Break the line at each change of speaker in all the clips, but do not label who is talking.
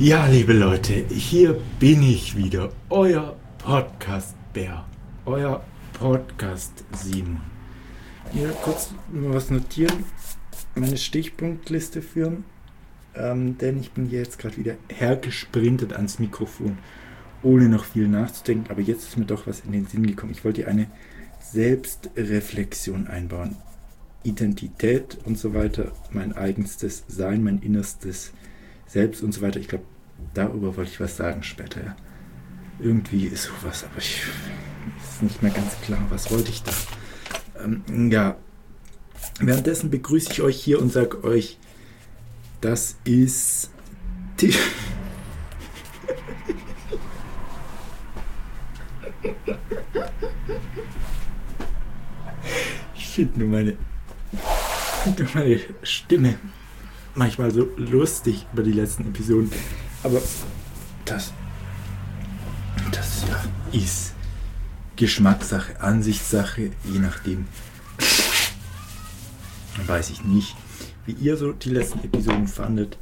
Ja, liebe Leute, hier bin ich wieder, euer Podcast-Bär, euer Podcast-Simon. Hier kurz mal was notieren, meine Stichpunktliste führen, denn ich bin hier jetzt gerade wieder hergesprintet ans Mikrofon, ohne noch viel nachzudenken, aber jetzt ist mir doch was in den Sinn gekommen. Ich wollte hier eine Selbstreflexion einbauen. Identität und so weiter, mein eigenstes Sein, mein innerstes Selbst und so weiter. Ich glaube, darüber wollte ich was sagen später. Ja. Irgendwie ist sowas, aber ist nicht mehr ganz klar. Was wollte ich da? Ja, währenddessen begrüße ich euch hier und sage euch, das ist die... Ich finde nur meine Stimme manchmal so lustig über die letzten Episoden. Aber das ja, ist Geschmackssache, Ansichtssache, je nachdem. Weiß ich nicht, wie ihr so die letzten Episoden fandet.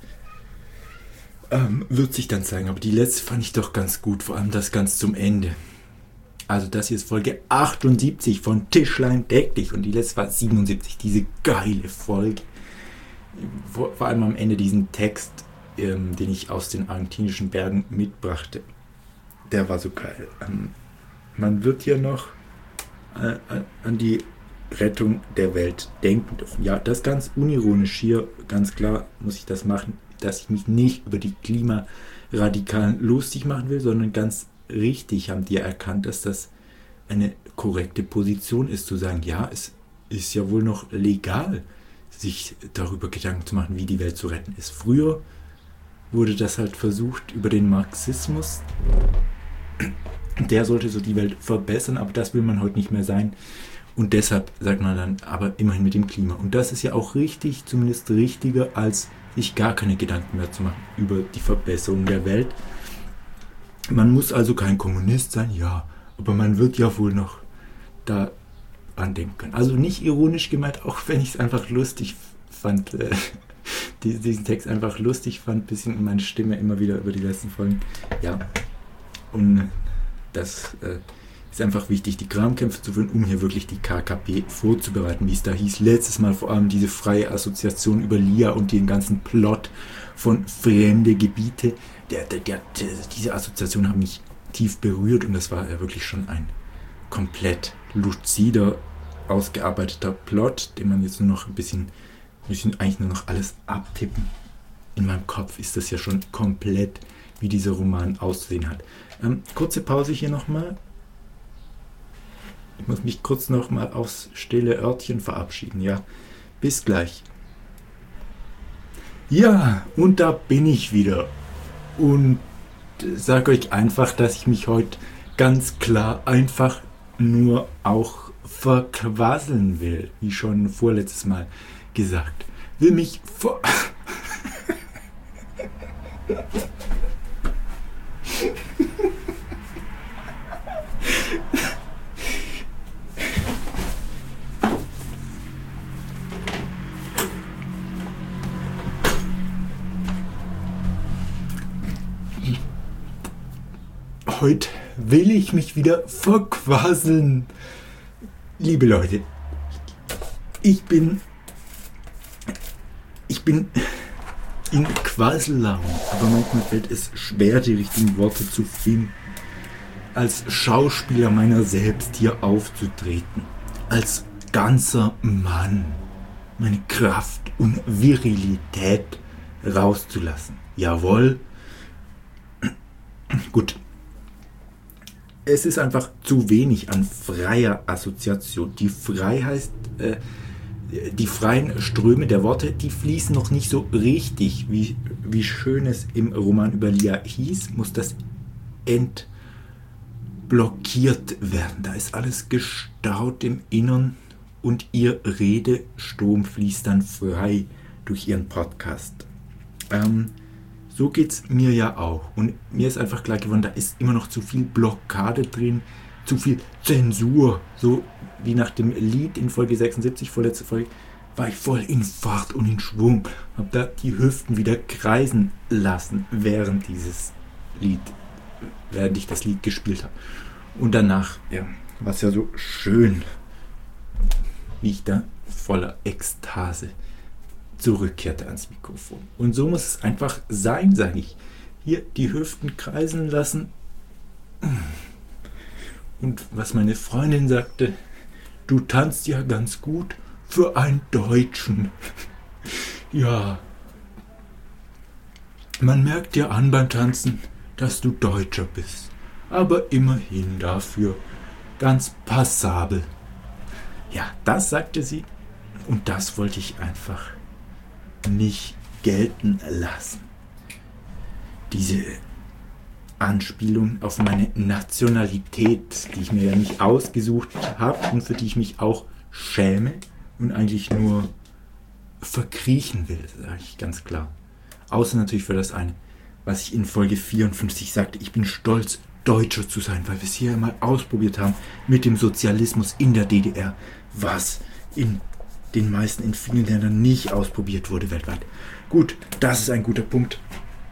Wird sich dann zeigen. Aber die letzte fand ich doch ganz gut, vor allem das ganz zum Ende. Also das hier ist Folge 78 von Tischlein deck dich und die letzte war 77, diese geile Folge. Vor allem am Ende diesen Text, den ich aus den argentinischen Bergen mitbrachte. Der war so geil. Man wird hier noch an die Rettung der Welt denken dürfen. Ja, das ganz unironisch hier, ganz klar muss ich das machen, dass ich mich nicht über die Klimaradikalen lustig machen will, sondern ganz richtig haben die erkannt, dass das eine korrekte Position ist, zu sagen, ja, es ist ja wohl noch legal, sich darüber Gedanken zu machen, wie die Welt zu retten ist. Früher wurde das halt versucht über den Marxismus. Der sollte so die Welt verbessern, aber das will man heute nicht mehr sein. Und deshalb sagt man dann, aber immerhin mit dem Klima. Und das ist ja auch richtig, zumindest richtiger, als sich gar keine Gedanken mehr zu machen über die Verbesserung der Welt. Man muss also kein Kommunist sein, ja, aber man wird ja wohl noch da andenken können. Also nicht ironisch gemeint, auch wenn ich es einfach lustig fand, diesen Text einfach lustig fand, bisschen in meine Stimme immer wieder über die letzten Folgen. Ja, und das ist einfach wichtig, die Grabenkämpfe zu führen, um hier wirklich die KKP vorzubereiten, wie es da hieß. Letztes Mal vor allem diese freie Assoziation über LIA und den ganzen Plot von fremde Gebiete. Diese Assoziation hat mich tief berührt und das war ja wirklich schon ein komplett luzider, ausgearbeiteter Plot, den man jetzt nur noch ein bisschen eigentlich nur noch alles abtippen. In meinem Kopf ist das ja schon komplett, wie dieser Roman auszusehen hat. Kurze Pause hier nochmal. Ich muss mich kurz nochmal aufs stille Örtchen verabschieden. Ja, bis gleich. Ja, und da bin ich wieder. Und sage euch einfach, dass ich mich heute ganz klar einfach nur auch verquasseln will, wie schon vorletztes Mal gesagt. Will mich Heute will ich mich wieder verquasseln. Liebe Leute, ich bin in Quassellaune, aber manchmal fällt es schwer, die richtigen Worte zu finden. Als Schauspieler meiner selbst hier aufzutreten. Als ganzer Mann. Meine Kraft und Virilität rauszulassen. Jawohl. Gut. Es ist einfach zu wenig an freier Assoziation. Die Freiheit, die freien Ströme der Worte, die fließen noch nicht so richtig, wie schön es im Roman über Lia hieß, muss das entblockiert werden. Da ist alles gestaut im Innern und ihr Redestrom fließt dann frei durch ihren Podcast. So geht es mir ja auch. Und mir ist einfach klar geworden, da ist immer noch zu viel Blockade drin, zu viel Zensur. So wie nach dem Lied in Folge 76, vorletzte Folge, war ich voll in Fahrt und in Schwung, habe da die Hüften wieder kreisen lassen, während ich das Lied gespielt habe. Und danach, ja, war es ja so schön, wie ich da voller Ekstase zurückkehrte ans Mikrofon. Und so muss es einfach sein, sage ich. Hier die Hüften kreisen lassen. Und was meine Freundin sagte, du tanzt ja ganz gut für einen Deutschen. Ja, man merkt dir an beim Tanzen, dass du Deutscher bist. Aber immerhin dafür ganz passabel. Ja, das sagte sie. Und das wollte ich einfach nicht gelten lassen. Diese Anspielung auf meine Nationalität, die ich mir ja nicht ausgesucht habe und für die ich mich auch schäme und eigentlich nur verkriechen will, sage ich ganz klar. Außer natürlich für das eine, was ich in Folge 54 sagte, ich bin stolz, Deutscher zu sein, weil wir es hier mal ausprobiert haben mit dem Sozialismus in der DDR, was in den meisten, in vielen Ländern nicht ausprobiert wurde weltweit. Gut, das ist ein guter Punkt.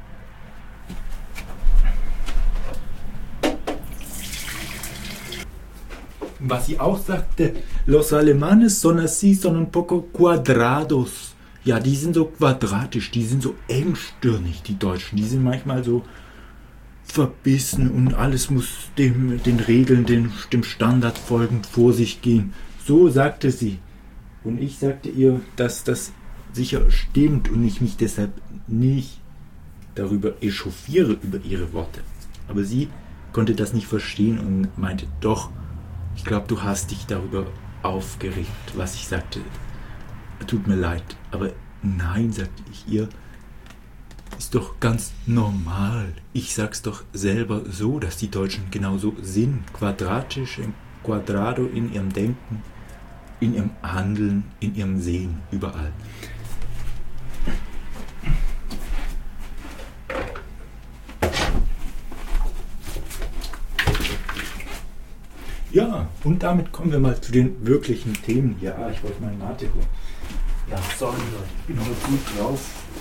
Was sie auch sagte, los alemanes son así, son un poco cuadrados. Ja, die sind so quadratisch, die sind so engstirnig, die Deutschen. Die sind manchmal so verbissen und alles muss den Regeln, dem Standard folgend vor sich gehen. So sagte sie. Und ich sagte ihr, dass das sicher stimmt und ich mich deshalb nicht darüber echauffiere, über ihre Worte. Aber sie konnte das nicht verstehen und meinte, doch, ich glaube, du hast dich darüber aufgeregt, was ich sagte. Tut mir leid. Aber nein, sagte ich ihr, ist doch ganz normal. Ich sag's doch selber so, dass die Deutschen genauso sind. Quadratisch, quadrado in ihrem Denken, in ihrem Handeln, in ihrem Sehen, überall. Ja, und damit kommen wir mal zu den wirklichen Themen hier. Ich wollte meinen Mate holen. Ja, sorry Leute, ich bin heute gut drauf,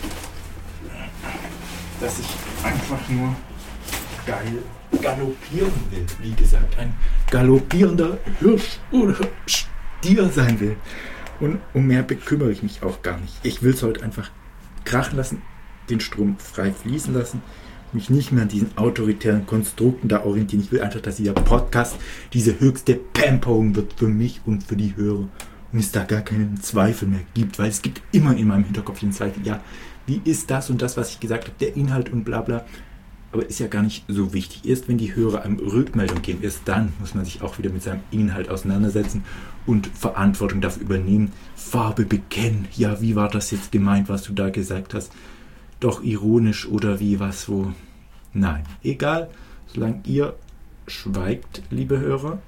dass ich einfach nur geil galoppieren will. Wie gesagt, ein galoppierender Hirsch oder Stier sein will. Und um mehr bekümmere ich mich auch gar nicht. Ich will es heute einfach krachen lassen, den Strom frei fließen lassen, mich nicht mehr an diesen autoritären Konstrukten da orientieren. Ich will einfach, dass dieser Podcast diese höchste Pamperung wird für mich und für die Hörer. Und es da gar keinen Zweifel mehr gibt, weil es gibt immer in meinem Hinterkopf den Zweifel, ja, wie ist das und das, was ich gesagt habe, der Inhalt und bla bla. Aber ist ja gar nicht so wichtig. Erst wenn die Hörer einem Rückmeldung geben, erst dann muss man sich auch wieder mit seinem Inhalt auseinandersetzen und Verantwortung dafür übernehmen. Farbe bekennen. Ja, wie war das jetzt gemeint, was du da gesagt hast? Doch ironisch oder wie, was, wo? Nein, egal. Solange ihr schweigt, liebe Hörer,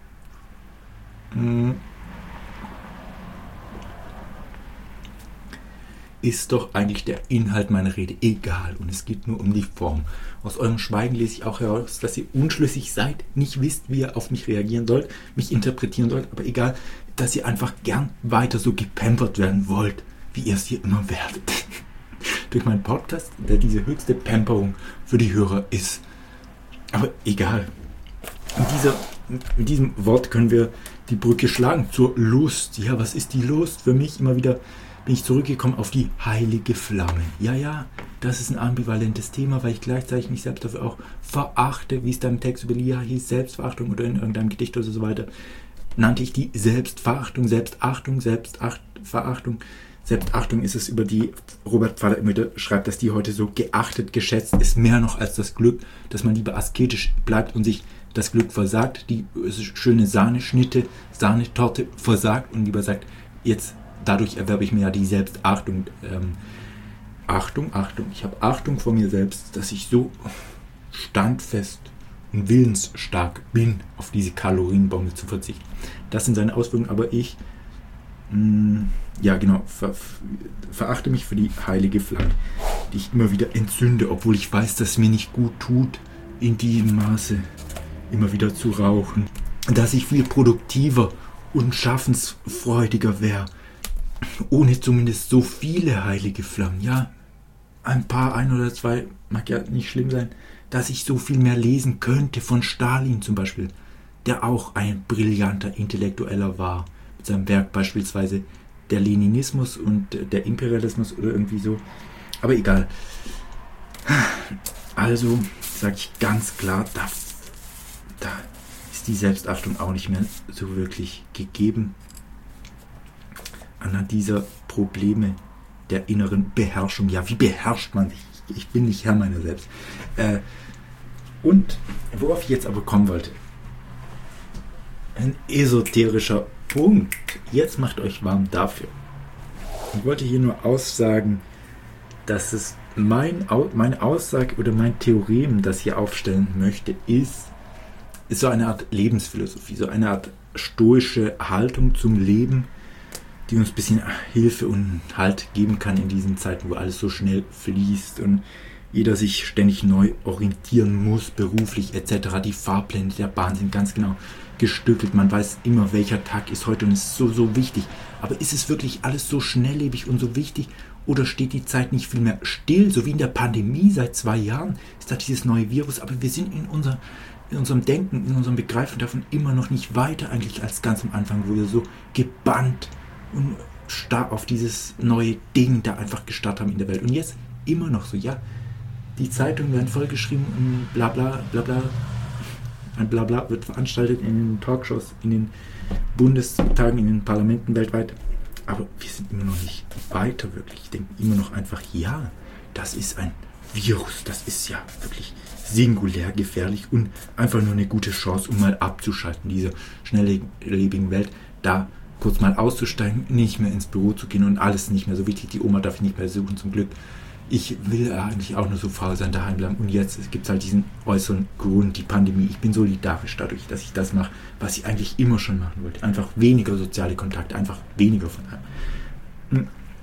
ist doch eigentlich der Inhalt meiner Rede egal und es geht nur um die Form. Aus eurem Schweigen lese ich auch heraus, dass ihr unschlüssig seid, nicht wisst, wie ihr auf mich reagieren sollt, mich interpretieren sollt, aber egal, dass ihr einfach gern weiter so gepampert werden wollt, wie ihr es hier immer werdet. Durch meinen Podcast, der diese höchste Pamperung für die Hörer ist. Aber egal. Mit diesem Wort können wir die Brücke schlagen zur Lust. Ja, was ist die Lust? Für mich immer wieder bin ich zurückgekommen auf die heilige Flamme. Ja, das ist ein ambivalentes Thema, weil ich gleichzeitig mich selbst dafür auch verachte, wie es da im Text über Lia hieß, Selbstverachtung oder in irgendeinem Gedicht oder so weiter, nannte ich die Selbstverachtung, Verachtung. Selbstachtung ist es, über die Robert Pfaller immer wieder schreibt, dass die heute so geachtet, geschätzt ist, mehr noch als das Glück, dass man lieber asketisch bleibt und sich das Glück versagt, die schöne Sahneschnitte, Sahnetorte versagt und lieber sagt, jetzt dadurch erwerbe ich mir ja die Selbstachtung. Achtung, ich habe Achtung vor mir selbst, dass ich so standfest und willensstark bin, auf diese Kalorienbombe zu verzichten. Das sind seine Auswirkungen, aber ich verachte mich für die heilige Flamme, die ich immer wieder entzünde, obwohl ich weiß, dass es mir nicht gut tut, in diesem Maße immer wieder zu rauchen, dass ich viel produktiver und schaffensfreudiger wäre, ohne zumindest so viele heilige Flammen, ja, ein oder zwei, mag ja nicht schlimm sein, dass ich so viel mehr lesen könnte von Stalin zum Beispiel, der auch ein brillanter Intellektueller war, mit seinem Werk beispielsweise der Leninismus und der Imperialismus oder irgendwie so. Aber egal. Also sage ich ganz klar, da ist die Selbstachtung auch nicht mehr so wirklich gegeben. Anhand dieser Probleme der inneren Beherrschung. Ja, wie beherrscht man sich? Ich bin nicht Herr meiner selbst. Und worauf ich jetzt aber kommen wollte. Ein esoterischer Punkt. Jetzt macht euch warm dafür. Ich wollte hier nur aussagen, dass es meine Aussage oder mein Theorem, das ich hier aufstellen möchte, ist so eine Art Lebensphilosophie, so eine Art stoische Haltung zum Leben, die uns ein bisschen Hilfe und Halt geben kann in diesen Zeiten, wo alles so schnell fließt und jeder sich ständig neu orientieren muss, beruflich etc. Die Fahrpläne der Bahn sind ganz genau gestückelt. Man weiß immer, welcher Tag ist heute und es ist so wichtig. Aber ist es wirklich alles so schnelllebig und so wichtig? Oder steht die Zeit nicht viel mehr still, so wie in der Pandemie seit 2 Jahren? Ist da dieses neue Virus? Aber wir sind in unserem Denken, in unserem Begreifen davon immer noch nicht weiter eigentlich als ganz am Anfang, wo wir so gebannt und starr auf dieses neue Ding da einfach gestartet haben in der Welt. Und jetzt immer noch so, ja, die Zeitungen werden vollgeschrieben und bla bla bla bla. Ein Blabla wird veranstaltet in den Talkshows, in den Bundestagen, in den Parlamenten weltweit. Aber wir sind immer noch nicht weiter wirklich. Ich denke immer noch einfach, ja, das ist ein Virus. Das ist ja wirklich singulär gefährlich und einfach nur eine gute Chance, um mal abzuschalten, diese schnelllebigen Welt, da kurz mal auszusteigen, nicht mehr ins Büro zu gehen und alles nicht mehr so wichtig. Die Oma darf ich nicht mehr besuchen, zum Glück. Ich will eigentlich auch nur so faul sein, daheim bleiben. Und jetzt gibt es halt diesen äußeren Grund, die Pandemie. Ich bin solidarisch dadurch, dass ich das mache, was ich eigentlich immer schon machen wollte. Einfach weniger soziale Kontakte, einfach weniger von allem.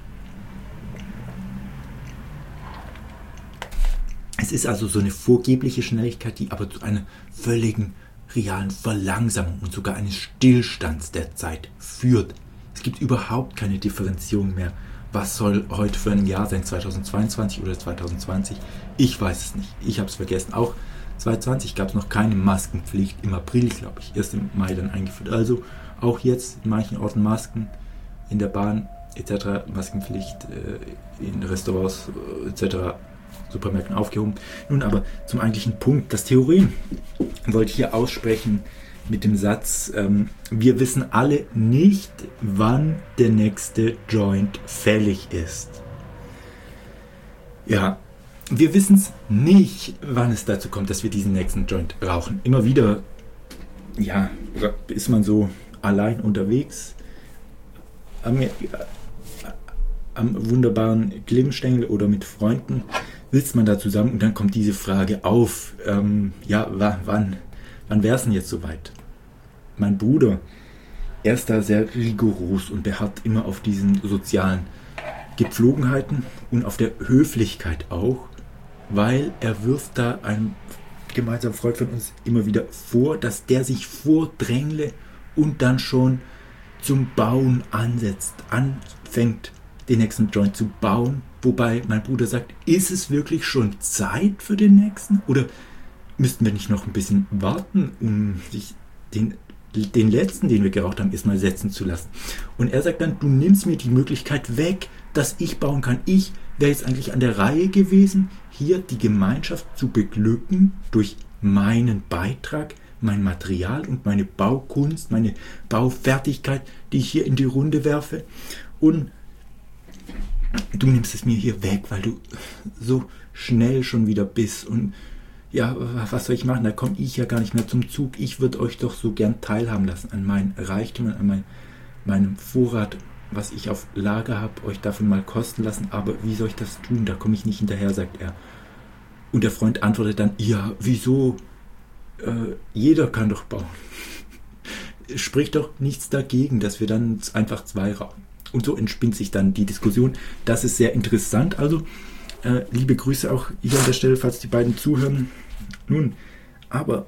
Es ist also so eine vorgebliche Schnelligkeit, die aber zu einer völligen realen Verlangsamung und sogar eines Stillstands der Zeit führt. Es gibt überhaupt keine Differenzierung mehr. Was soll heute für ein Jahr sein, 2022 oder 2020? Ich weiß es nicht. Ich habe es vergessen. Auch 2020 gab es noch keine Maskenpflicht. Im April, glaube ich, erst im Mai dann eingeführt. Also auch jetzt in manchen Orten Masken, in der Bahn etc. Maskenpflicht, in Restaurants etc. Supermärkten aufgehoben. Nun aber zum eigentlichen Punkt. Das Theorem wollte ich hier aussprechen mit dem Satz, wir wissen alle nicht, wann der nächste Joint fällig ist. Ja, wir wissen es nicht, wann es dazu kommt, dass wir diesen nächsten Joint rauchen. Immer wieder, ja, ist man so allein unterwegs am wunderbaren Glimmstängel oder mit Freunden, sitzt man da zusammen und dann kommt diese Frage auf, ja, wann wäre es denn jetzt soweit? Mein Bruder, er ist da sehr rigoros und beharrt immer auf diesen sozialen Gepflogenheiten und auf der Höflichkeit auch, weil er wirft da einem gemeinsamen Freund von uns immer wieder vor, dass der sich vordrängle und dann schon zum Bauen anfängt, den nächsten Joint zu bauen. Wobei mein Bruder sagt, ist es wirklich schon Zeit für den nächsten? Oder müssten wir nicht noch ein bisschen warten, um sich den letzten, den wir geraucht haben, erstmal setzen zu lassen? Und er sagt dann, du nimmst mir die Möglichkeit weg, dass ich bauen kann. Ich wäre jetzt eigentlich an der Reihe gewesen, hier die Gemeinschaft zu beglücken durch meinen Beitrag, mein Material und meine Baukunst, meine Baufertigkeit, die ich hier in die Runde werfe. Und du nimmst es mir hier weg, weil du so schnell schon wieder bist. Und ja, was soll ich machen? Da komme ich ja gar nicht mehr zum Zug. Ich würde euch doch so gern teilhaben lassen an meinen Reichtümern, an meinem Vorrat, was ich auf Lager habe, euch davon mal kosten lassen. Aber wie soll ich das tun? Da komme ich nicht hinterher, sagt er. Und der Freund antwortet dann, ja, wieso? Jeder kann doch bauen. Spricht doch nichts dagegen, dass wir dann einfach 2 rauchen. Und so entspinnt sich dann die Diskussion. Das ist sehr interessant. Also, liebe Grüße auch hier an der Stelle, falls die beiden zuhören. Nun, aber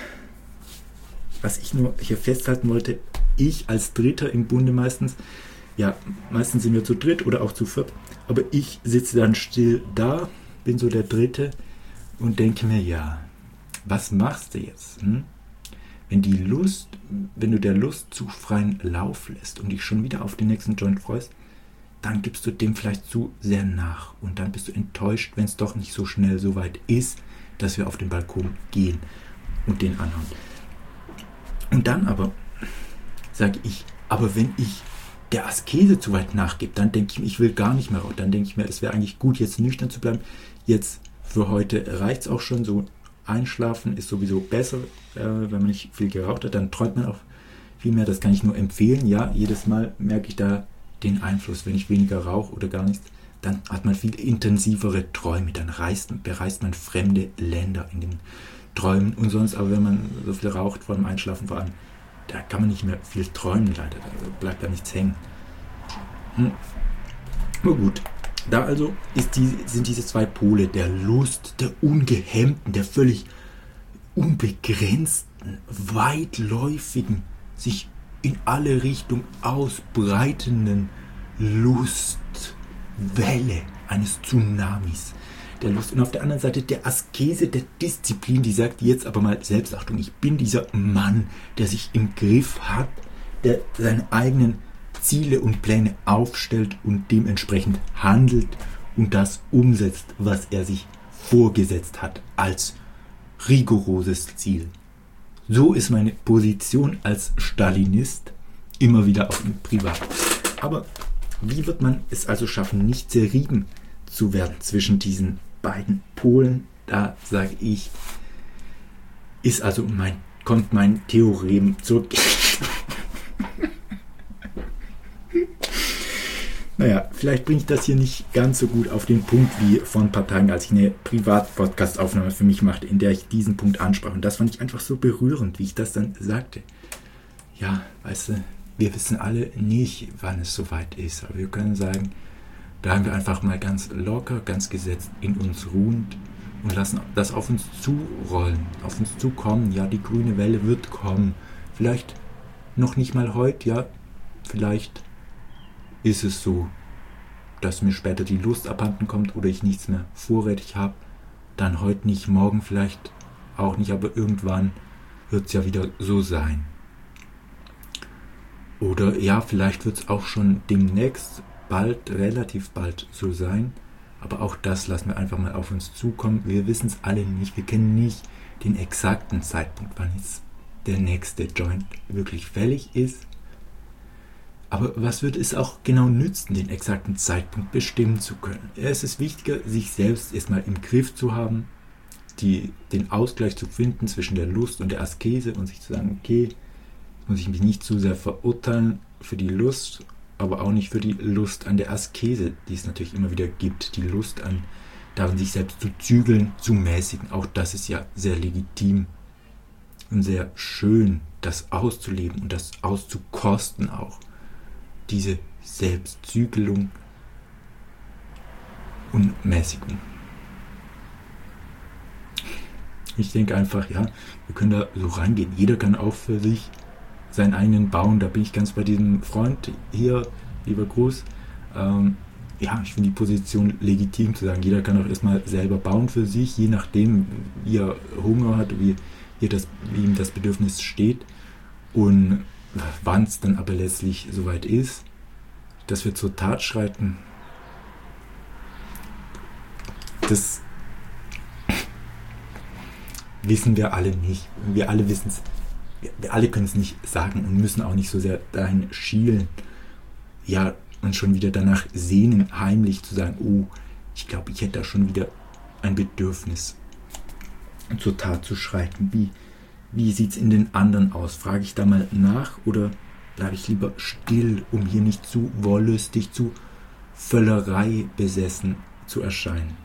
was ich nur hier festhalten wollte, ich als Dritter im Bunde meistens, ja, meistens sind wir zu dritt oder auch zu viert, aber ich sitze dann still da, bin so der Dritte und denke mir, ja, was machst du jetzt? Wenn du der Lust zu freien Lauf lässt und dich schon wieder auf den nächsten Joint freust, dann gibst du dem vielleicht zu sehr nach und dann bist du enttäuscht, wenn es doch nicht so schnell so weit ist, dass wir auf den Balkon gehen und den anhauen. Und dann aber sage ich, aber wenn ich der Askese zu weit nachgebe, dann denke ich mir, ich will gar nicht mehr raus. Dann denke ich mir, es wäre eigentlich gut, jetzt nüchtern zu bleiben. Jetzt für heute reicht es auch schon. So einschlafen ist sowieso besser, wenn man nicht viel geraucht hat. Dann träumt man auch viel mehr. Das kann ich nur empfehlen. Ja, jedes Mal merke ich da den Einfluss. Wenn ich weniger rauche oder gar nichts, dann hat man viel intensivere Träume. Dann bereist man fremde Länder in den Träumen und sonst. Aber wenn man so viel raucht vor dem Einschlafen vor allem, da kann man nicht mehr viel träumen, leider. Da bleibt da nichts hängen. Nur gut. Da also sind diese zwei Pole, der Lust, der ungehemmten, der völlig unbegrenzten, weitläufigen, sich in alle Richtungen ausbreitenden Lustwelle eines Tsunamis. Der Lust. Und auf der anderen Seite der Askese, der Disziplin, die sagt jetzt aber mal Selbstachtung. Ich bin dieser Mann, der sich im Griff hat, der seine eigenen Ziele und Pläne aufstellt und dementsprechend handelt und das umsetzt, was er sich vorgesetzt hat als rigoroses Ziel. So ist meine Position als Stalinist immer wieder auch im Privat. Aber wie wird man es also schaffen, nicht zerrieben zu werden zwischen diesen beiden Polen? Da sage ich, kommt mein Theorem zurück. Naja, vielleicht bringe ich das hier nicht ganz so gut auf den Punkt wie vor ein paar Tagen, als ich eine Privat-Podcast-Aufnahme für mich machte, in der ich diesen Punkt ansprach. Und das fand ich einfach so berührend, wie ich das dann sagte. Ja, weißt du, wir wissen alle nicht, wann es soweit ist. Aber wir können sagen, bleiben wir einfach mal ganz locker, ganz gesetzt in uns ruhend und lassen das auf uns zurollen, auf uns zukommen. Ja, die grüne Welle wird kommen. Vielleicht noch nicht mal heute, ja, vielleicht ist es so, dass mir später die Lust abhanden kommt oder ich nichts mehr vorrätig habe. Dann heute nicht, morgen vielleicht auch nicht, aber irgendwann wird es ja wieder so sein. Oder ja, vielleicht wird es auch schon demnächst bald, relativ bald so sein. Aber auch das lassen wir einfach mal auf uns zukommen. Wir wissen es alle nicht. Wir kennen nicht den exakten Zeitpunkt, wann jetzt der nächste Joint wirklich fällig ist. Aber was wird es auch genau nützen, den exakten Zeitpunkt bestimmen zu können? Es ist wichtiger, sich selbst erstmal im Griff zu haben, den Ausgleich zu finden zwischen der Lust und der Askese und sich zu sagen, okay, muss ich mich nicht zu sehr verurteilen für die Lust, aber auch nicht für die Lust an der Askese, die es natürlich immer wieder gibt. Die Lust darin, sich selbst zu zügeln, zu mäßigen. Auch das ist ja sehr legitim und sehr schön, das auszuleben und das auszukosten auch. Diese Selbstzügelung und Mäßigung. Ich denke einfach, ja, wir können da so reingehen. Jeder kann auch für sich seinen eigenen bauen. Da bin ich ganz bei diesem Freund hier, lieber Gruß. Ja, ich finde die Position legitim zu sagen, jeder kann auch erstmal selber bauen für sich, je nachdem, wie er Hunger hat, wie ihm das Bedürfnis steht. Und wann es dann aber letztlich soweit ist, dass wir zur Tat schreiten, das wissen wir alle nicht. Wir alle wissen es. Wir alle können es nicht sagen und müssen auch nicht so sehr dahin schielen. Ja, und schon wieder danach sehnen, heimlich zu sagen, oh, ich glaube, ich hätte da schon wieder ein Bedürfnis, zur Tat zu schreiten. Wie sieht es in den anderen aus? Frage ich da mal nach oder bleibe ich lieber still, um hier nicht zu wollüstig, zu Völlerei besessen zu erscheinen?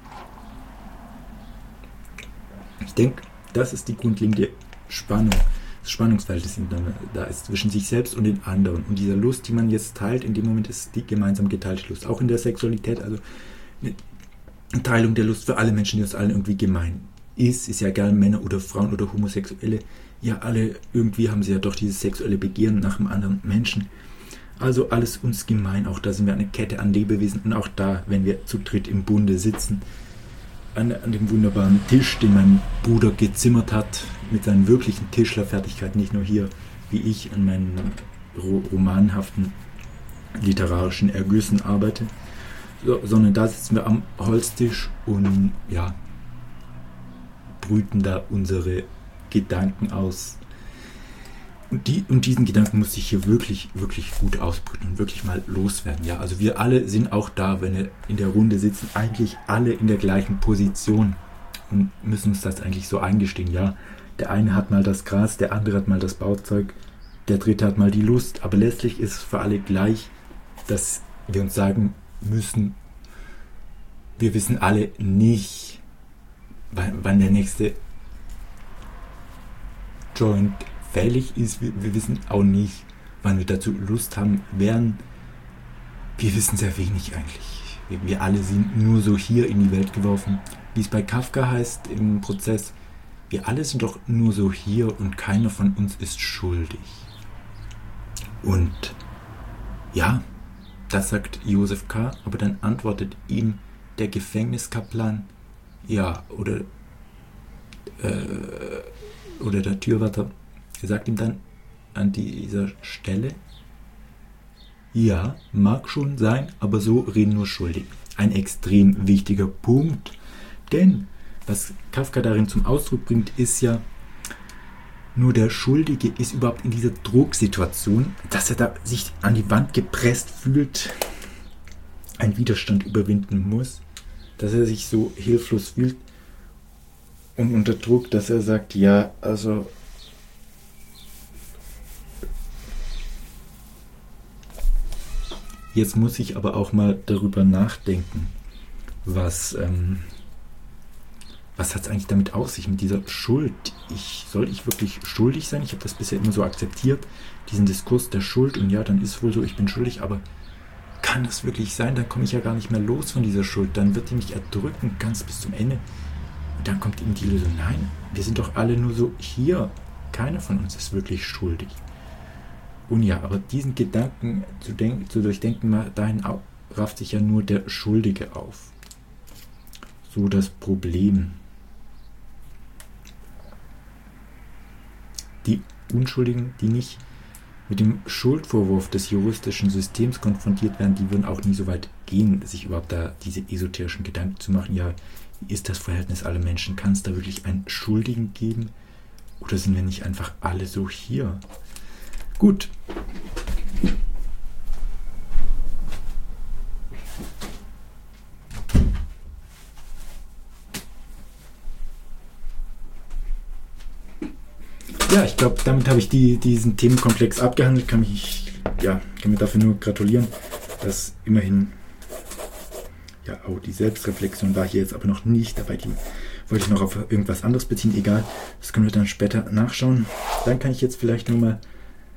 Ich denke, das ist die grundlegende Spannung. Das Spannungsfeld, das da ist zwischen sich selbst und den anderen. Und dieser Lust, die man jetzt teilt, in dem Moment ist die gemeinsam geteilte Lust. Auch in der Sexualität, also eine Teilung der Lust für alle Menschen, die uns allen irgendwie gemein ist ja egal, Männer oder Frauen oder Homosexuelle, ja alle, irgendwie haben sie ja doch dieses sexuelle Begehren nach einem anderen Menschen. Also alles uns gemein, auch da sind wir eine Kette an Lebewesen und auch da, wenn wir zu dritt im Bunde sitzen, an dem wunderbaren Tisch, den mein Bruder gezimmert hat, mit seinen wirklichen Tischlerfertigkeiten, nicht nur hier, wie ich an meinen romanhaften literarischen Ergüssen arbeite, sondern da sitzen wir am Holztisch und ja, brüten da unsere Gedanken aus. Und diesen Gedanken muss ich hier wirklich, wirklich gut ausbrüten und wirklich mal loswerden. Ja, also wir alle sind auch da, wenn wir in der Runde sitzen, eigentlich alle in der gleichen Position und müssen uns das eigentlich so eingestehen. Ja, der eine hat mal das Gras, der andere hat mal das Bauzeug, der dritte hat mal die Lust. Aber letztlich ist es für alle gleich, dass wir uns sagen müssen, wir wissen alle nicht, wann der nächste Joint fällig ist. Wir wissen auch nicht, wann wir dazu Lust haben werden. Wir wissen sehr wenig eigentlich. Wir alle sind nur so hier in die Welt geworfen. Wie es bei Kafka heißt im Prozess, wir alle sind doch nur so hier und keiner von uns ist schuldig. Und ja, das sagt Josef K., aber dann antwortet ihm der Gefängniskaplan, ja, oder der Türwärter, er sagt ihm dann an dieser Stelle, ja, mag schon sein, aber so reden nur schuldig. Ein extrem wichtiger Punkt, denn was Kafka darin zum Ausdruck bringt, ist ja, nur der Schuldige ist überhaupt in dieser Drucksituation, dass er da sich an die Wand gepresst fühlt, einen Widerstand überwinden muss, dass er sich so hilflos fühlt und unter Druck, dass er sagt, ja, also jetzt muss ich aber auch mal darüber nachdenken, was hat es eigentlich damit auf sich, mit dieser Schuld? Soll ich wirklich schuldig sein? Ich habe das bisher immer so akzeptiert, diesen Diskurs der Schuld, und ja, dann ist wohl so, ich bin schuldig, aber kann das wirklich sein? Dann komme ich ja gar nicht mehr los von dieser Schuld, dann wird die mich erdrücken, ganz bis zum Ende. Und dann kommt eben die Lösung, nein, wir sind doch alle nur so hier, keiner von uns ist wirklich schuldig. Und ja, aber diesen Gedanken zu durchdenken, dahin rafft sich ja nur der Schuldige auf. So das Problem. Die Unschuldigen, die nicht mit dem Schuldvorwurf des juristischen Systems konfrontiert werden, die würden auch nie so weit gehen, sich überhaupt da diese esoterischen Gedanken zu machen. Ja, wie ist das Verhältnis aller Menschen? Kann es da wirklich einen Schuldigen geben? Oder sind wir nicht einfach alle so hier? Gut. Ja, ich glaube, damit habe ich diesen Themenkomplex abgehandelt. Kann mir dafür nur gratulieren, dass immerhin, ja, die Selbstreflexion war hier jetzt aber noch nicht dabei. Die wollte ich noch auf irgendwas anderes beziehen. Egal, das können wir dann später nachschauen. Dann kann ich jetzt vielleicht nur mal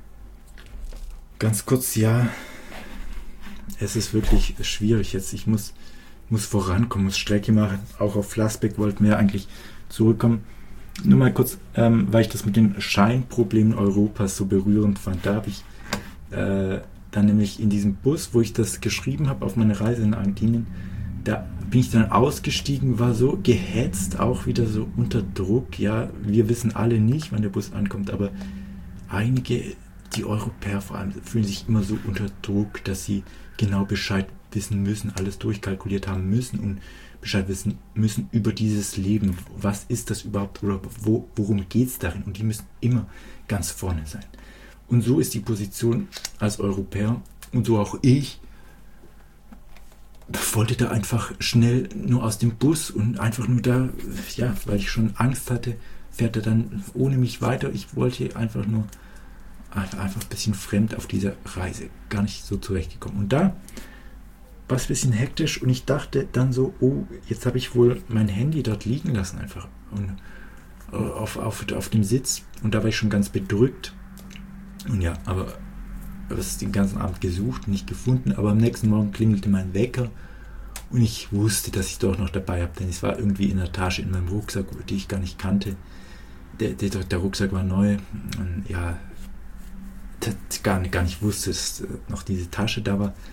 ganz kurz, ja, es ist wirklich schwierig jetzt. Ich muss vorankommen, muss Strecke machen. Auch auf Flassbeck wollten wir eigentlich zurückkommen. Nur mal kurz, weil ich das mit den Scheinproblemen Europas so berührend fand. Da habe ich dann nämlich in diesem Bus, wo ich das geschrieben habe auf meine Reise in Argentinien, da bin ich dann ausgestiegen, war so gehetzt, auch wieder so unter Druck. Ja, wir wissen alle nicht, wann der Bus ankommt, aber einige, die Europäer vor allem, fühlen sich immer so unter Druck, dass sie genau Bescheid wissen müssen, alles durchkalkuliert haben müssen und Bescheid wissen müssen über dieses Leben. Was ist das überhaupt oder worum geht es darin? Und die müssen immer ganz vorne sein. Und so ist die Position als Europäer und so auch ich. Wollte da einfach schnell nur aus dem Bus und einfach nur da, ja, weil ich schon Angst hatte, fährt er dann ohne mich weiter. Ich wollte einfach nur ein bisschen fremd auf dieser Reise, gar nicht so zurechtgekommen. Und da war es ein bisschen hektisch und ich dachte dann so, oh, jetzt habe ich wohl mein Handy dort liegen lassen einfach und auf dem Sitz, und da war ich schon ganz bedrückt. Und ja, aber es ist den ganzen Abend gesucht, nicht gefunden, aber am nächsten Morgen klingelte mein Wecker und ich wusste, dass ich es doch noch dabei habe, denn es war irgendwie in der Tasche in meinem Rucksack, die ich gar nicht kannte. Der Rucksack war neu und ja, gar nicht wusste, dass noch diese Tasche da war.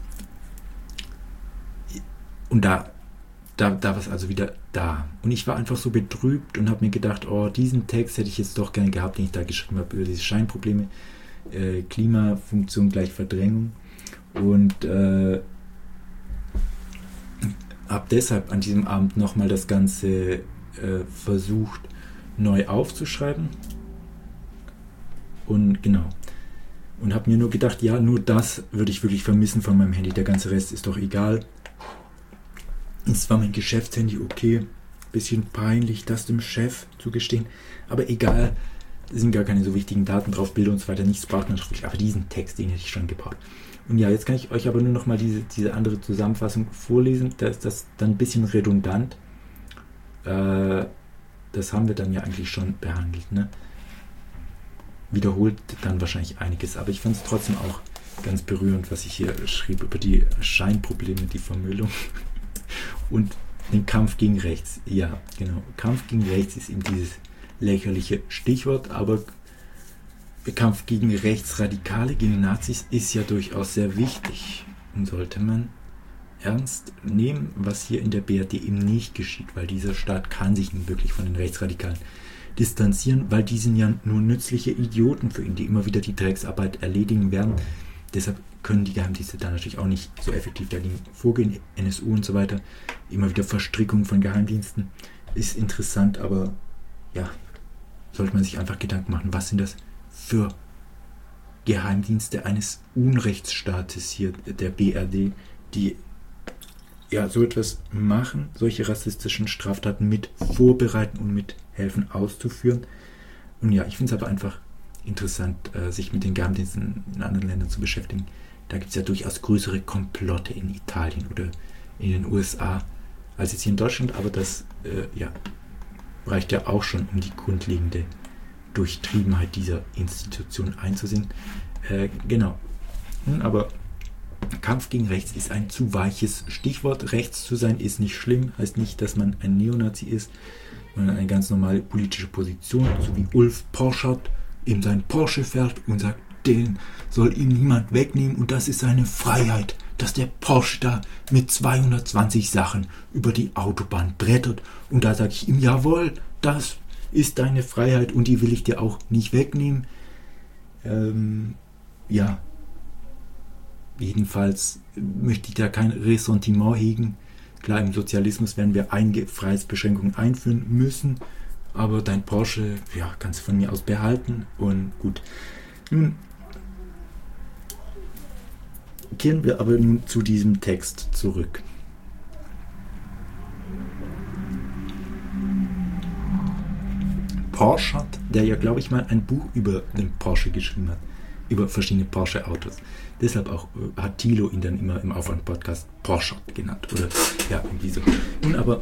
Und da war es also wieder da. Und ich war einfach so betrübt und habe mir gedacht, oh, diesen Text hätte ich jetzt doch gerne gehabt, den ich da geschrieben habe, über diese Scheinprobleme, Klimafunktion gleich Verdrängung. Und habe deshalb an diesem Abend nochmal das Ganze versucht, neu aufzuschreiben. Und genau. Und habe mir nur gedacht, ja, nur das würde ich wirklich vermissen von meinem Handy. Der ganze Rest ist doch egal. Es war mein Geschäftshandy, okay. Bisschen peinlich, das dem Chef zu gestehen. Aber egal, es sind gar keine so wichtigen Daten drauf, Bilder und so weiter. Nichts braucht man wirklich. Aber diesen Text, den hätte ich schon gebraucht. Und ja, jetzt kann ich euch aber nur noch mal diese andere Zusammenfassung vorlesen. Da ist das dann ein bisschen redundant. Das haben wir dann ja eigentlich schon behandelt, ne? Wiederholt dann wahrscheinlich einiges. Aber ich fand es trotzdem auch ganz berührend, was ich hier schrieb über die Scheinprobleme, die Vermüllung und den Kampf gegen rechts. Ja, genau. Kampf gegen rechts ist eben dieses lächerliche Stichwort, aber Kampf gegen Rechtsradikale, gegen Nazis ist ja durchaus sehr wichtig und sollte man ernst nehmen, was hier in der BRD eben nicht geschieht, weil dieser Staat kann sich nicht wirklich von den Rechtsradikalen distanzieren, weil die sind ja nur nützliche Idioten für ihn, die immer wieder die Drecksarbeit erledigen werden. Deshalb können die Geheimdienste da natürlich auch nicht so effektiv dagegen vorgehen, NSU und so weiter. Immer wieder Verstrickung von Geheimdiensten ist interessant, aber ja, sollte man sich einfach Gedanken machen, was sind das für Geheimdienste eines Unrechtsstaates hier, der BRD, die ja so etwas machen, solche rassistischen Straftaten mit vorbereiten und mit helfen auszuführen. Und ja, ich finde es aber einfach interessant, sich mit den Geheimdiensten in anderen Ländern zu beschäftigen. Da gibt es ja durchaus größere Komplotte in Italien oder in den USA als jetzt hier in Deutschland, aber das reicht ja auch schon, um die grundlegende Durchtriebenheit dieser Institution einzusehen. Genau. Aber Kampf gegen rechts ist ein zu weiches Stichwort. Rechts zu sein ist nicht schlimm, heißt nicht, dass man ein Neonazi ist, sondern eine ganz normale politische Position, so wie Ulf Poschardt in seinen Porsche fährt und sagt, den soll ihm niemand wegnehmen und das ist seine Freiheit, dass der Porsche da mit 220 Sachen über die Autobahn brettert und da sage ich ihm, jawohl, das ist deine Freiheit und die will ich dir auch nicht wegnehmen. Ja, jedenfalls möchte ich da kein Ressentiment hegen. Klar, im Sozialismus werden wir einige Freiheitsbeschränkungen einführen müssen, aber dein Porsche, ja, kannst du von mir aus behalten und gut. Nun kehren wir aber nun zu diesem Text zurück. Poschardt, der ja, glaube ich, mal ein Buch über den Porsche geschrieben hat, über verschiedene Porsche-Autos. Deshalb auch hat Thilo ihn dann immer im Aufwand-Podcast Poschardt genannt. Oder ja, irgendwie so. Nun aber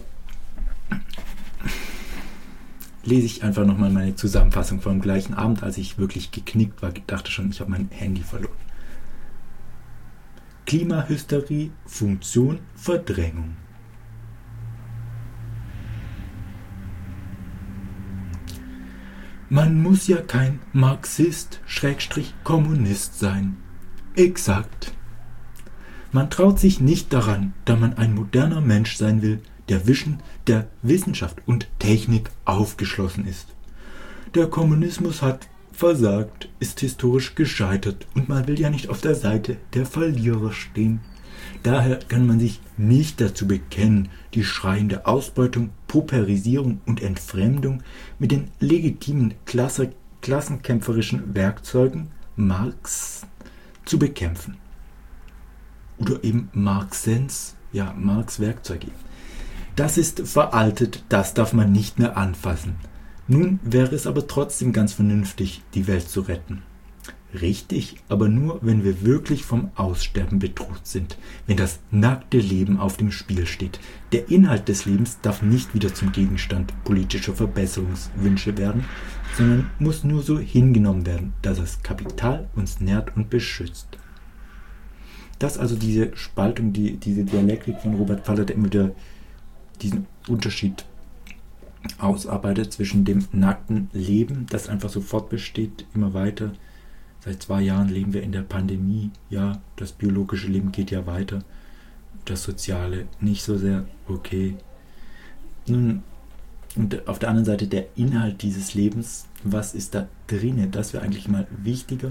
lese ich einfach nochmal meine Zusammenfassung vom gleichen Abend, als ich wirklich geknickt war, dachte schon, ich habe mein Handy verloren. Klimahysterie, Funktion, Verdrängung. Man muss ja kein Marxist/Kommunist sein. Exakt. Man traut sich nicht daran, da man ein moderner Mensch sein will, der Wissenschaft und Technik aufgeschlossen ist. Der Kommunismus hat versagt, ist historisch gescheitert und man will ja nicht auf der Seite der Verlierer stehen. Daher kann man sich nicht dazu bekennen, die schreiende Ausbeutung, Pauperisierung und Entfremdung mit den legitimen klassenkämpferischen Werkzeugen Marx zu bekämpfen. Oder eben Marxens, ja, Marx Werkzeuge. Das ist veraltet, das darf man nicht mehr anfassen. Nun wäre es aber trotzdem ganz vernünftig, die Welt zu retten. Richtig, aber nur, wenn wir wirklich vom Aussterben bedroht sind, wenn das nackte Leben auf dem Spiel steht. Der Inhalt des Lebens darf nicht wieder zum Gegenstand politischer Verbesserungswünsche werden, sondern muss nur so hingenommen werden, dass das Kapital uns nährt und beschützt. Das also diese Spaltung, diese Dialektik von Robert Pfaller, der immer wieder diesen Unterschied ausarbeitet zwischen dem nackten Leben, das einfach so fortbesteht, immer weiter Seit 2 Jahren leben wir in der Pandemie. Ja, das biologische Leben geht ja weiter. Das Soziale nicht so sehr. Okay. Nun, und auf der anderen Seite der Inhalt dieses Lebens. Was ist da drin? Das wäre eigentlich mal wichtiger.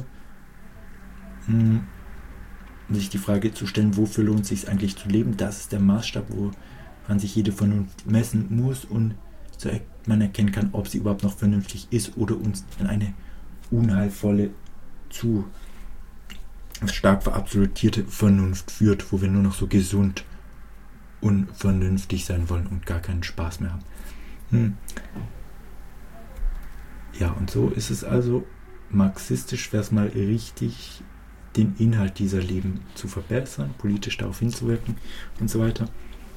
Sich die Frage zu stellen, wofür lohnt es sich eigentlich zu leben? Das ist der Maßstab, woran sich jede Vernunft messen muss und man erkennen kann, ob sie überhaupt noch vernünftig ist oder uns in eine unheilvolle, zu stark verabsolutierte Vernunft führt, wo wir nur noch so gesund und vernünftig sein wollen und gar keinen Spaß mehr haben. Ja, und so ist es also, marxistisch wäre es mal richtig, den Inhalt dieser Leben zu verbessern, politisch darauf hinzuwirken und so weiter.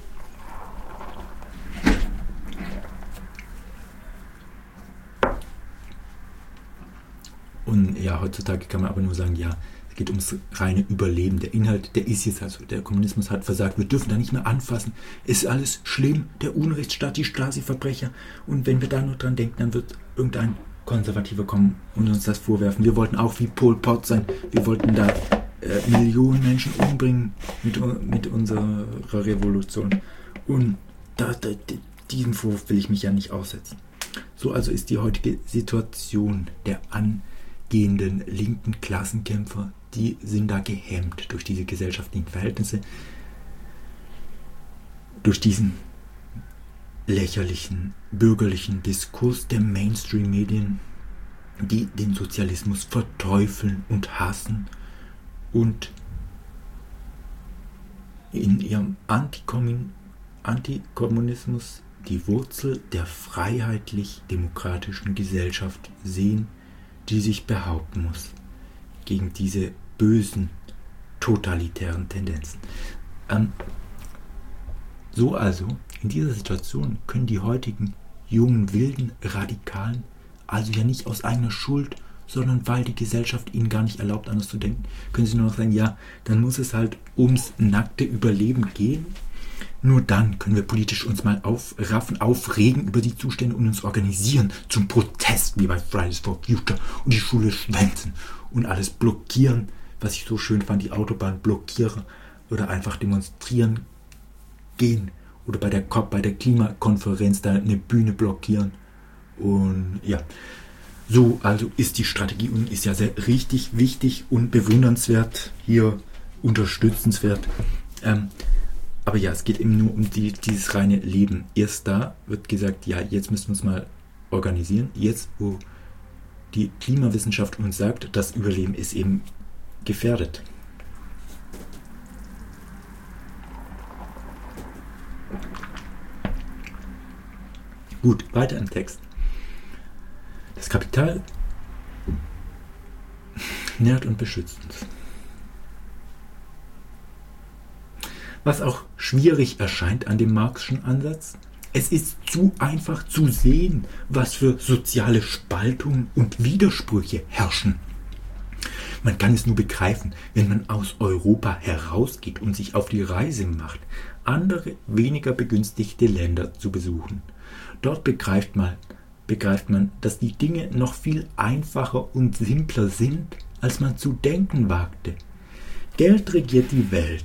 Und ja, heutzutage kann man aber nur sagen, ja, es geht ums reine Überleben. Der Inhalt, der ist jetzt also, der Kommunismus hat versagt, wir dürfen da nicht mehr anfassen. Es ist alles schlimm, der Unrechtsstaat, die Stasi-Verbrecher. Und wenn wir da nur dran denken, dann wird irgendein Konservativer kommen und uns das vorwerfen. Wir wollten auch wie Pol Pot sein. Wir wollten da Millionen Menschen umbringen mit unserer Revolution. Und diesem Vorwurf will ich mich ja nicht aussetzen. So also ist die heutige Situation der angehenden linken Klassenkämpfer, die sind da gehemmt durch diese gesellschaftlichen Verhältnisse, durch diesen lächerlichen bürgerlichen Diskurs der Mainstream-Medien, die den Sozialismus verteufeln und hassen und in ihrem Antikommunismus die Wurzel der freiheitlich-demokratischen Gesellschaft sehen, die sich behaupten muss gegen diese bösen, totalitären Tendenzen. So also, in dieser Situation können die heutigen jungen, wilden Radikalen also ja nicht aus eigener Schuld, sondern weil die Gesellschaft ihnen gar nicht erlaubt, anders zu denken, können sie nur noch sagen, ja, dann muss es halt ums nackte Überleben gehen. Nur dann können wir politisch uns mal aufraffen, aufregen über die Zustände und uns organisieren zum Protest, wie bei Fridays for Future, und die Schule schwänzen und alles blockieren, was ich so schön fand, die Autobahn blockieren oder einfach demonstrieren gehen oder bei der COP, bei der Klimakonferenz da eine Bühne blockieren. Und ja, so also ist die Strategie und ist ja sehr richtig wichtig und bewundernswert, hier unterstützenswert. Aber ja, es geht eben nur um dieses reine Leben. Erst da wird gesagt, ja, jetzt müssen wir uns mal organisieren. Jetzt, wo die Klimawissenschaft uns sagt, das Überleben ist eben gefährdet. Gut, weiter im Text. Das Kapital nährt und beschützt uns. Was auch schwierig erscheint an dem Marxischen Ansatz, es ist zu einfach zu sehen, was für soziale Spaltungen und Widersprüche herrschen. Man kann es nur begreifen, wenn man aus Europa herausgeht und sich auf die Reise macht, andere, weniger begünstigte Länder zu besuchen. Dort begreift man, dass die Dinge noch viel einfacher und simpler sind, als man zu denken wagte. Geld regiert die Welt.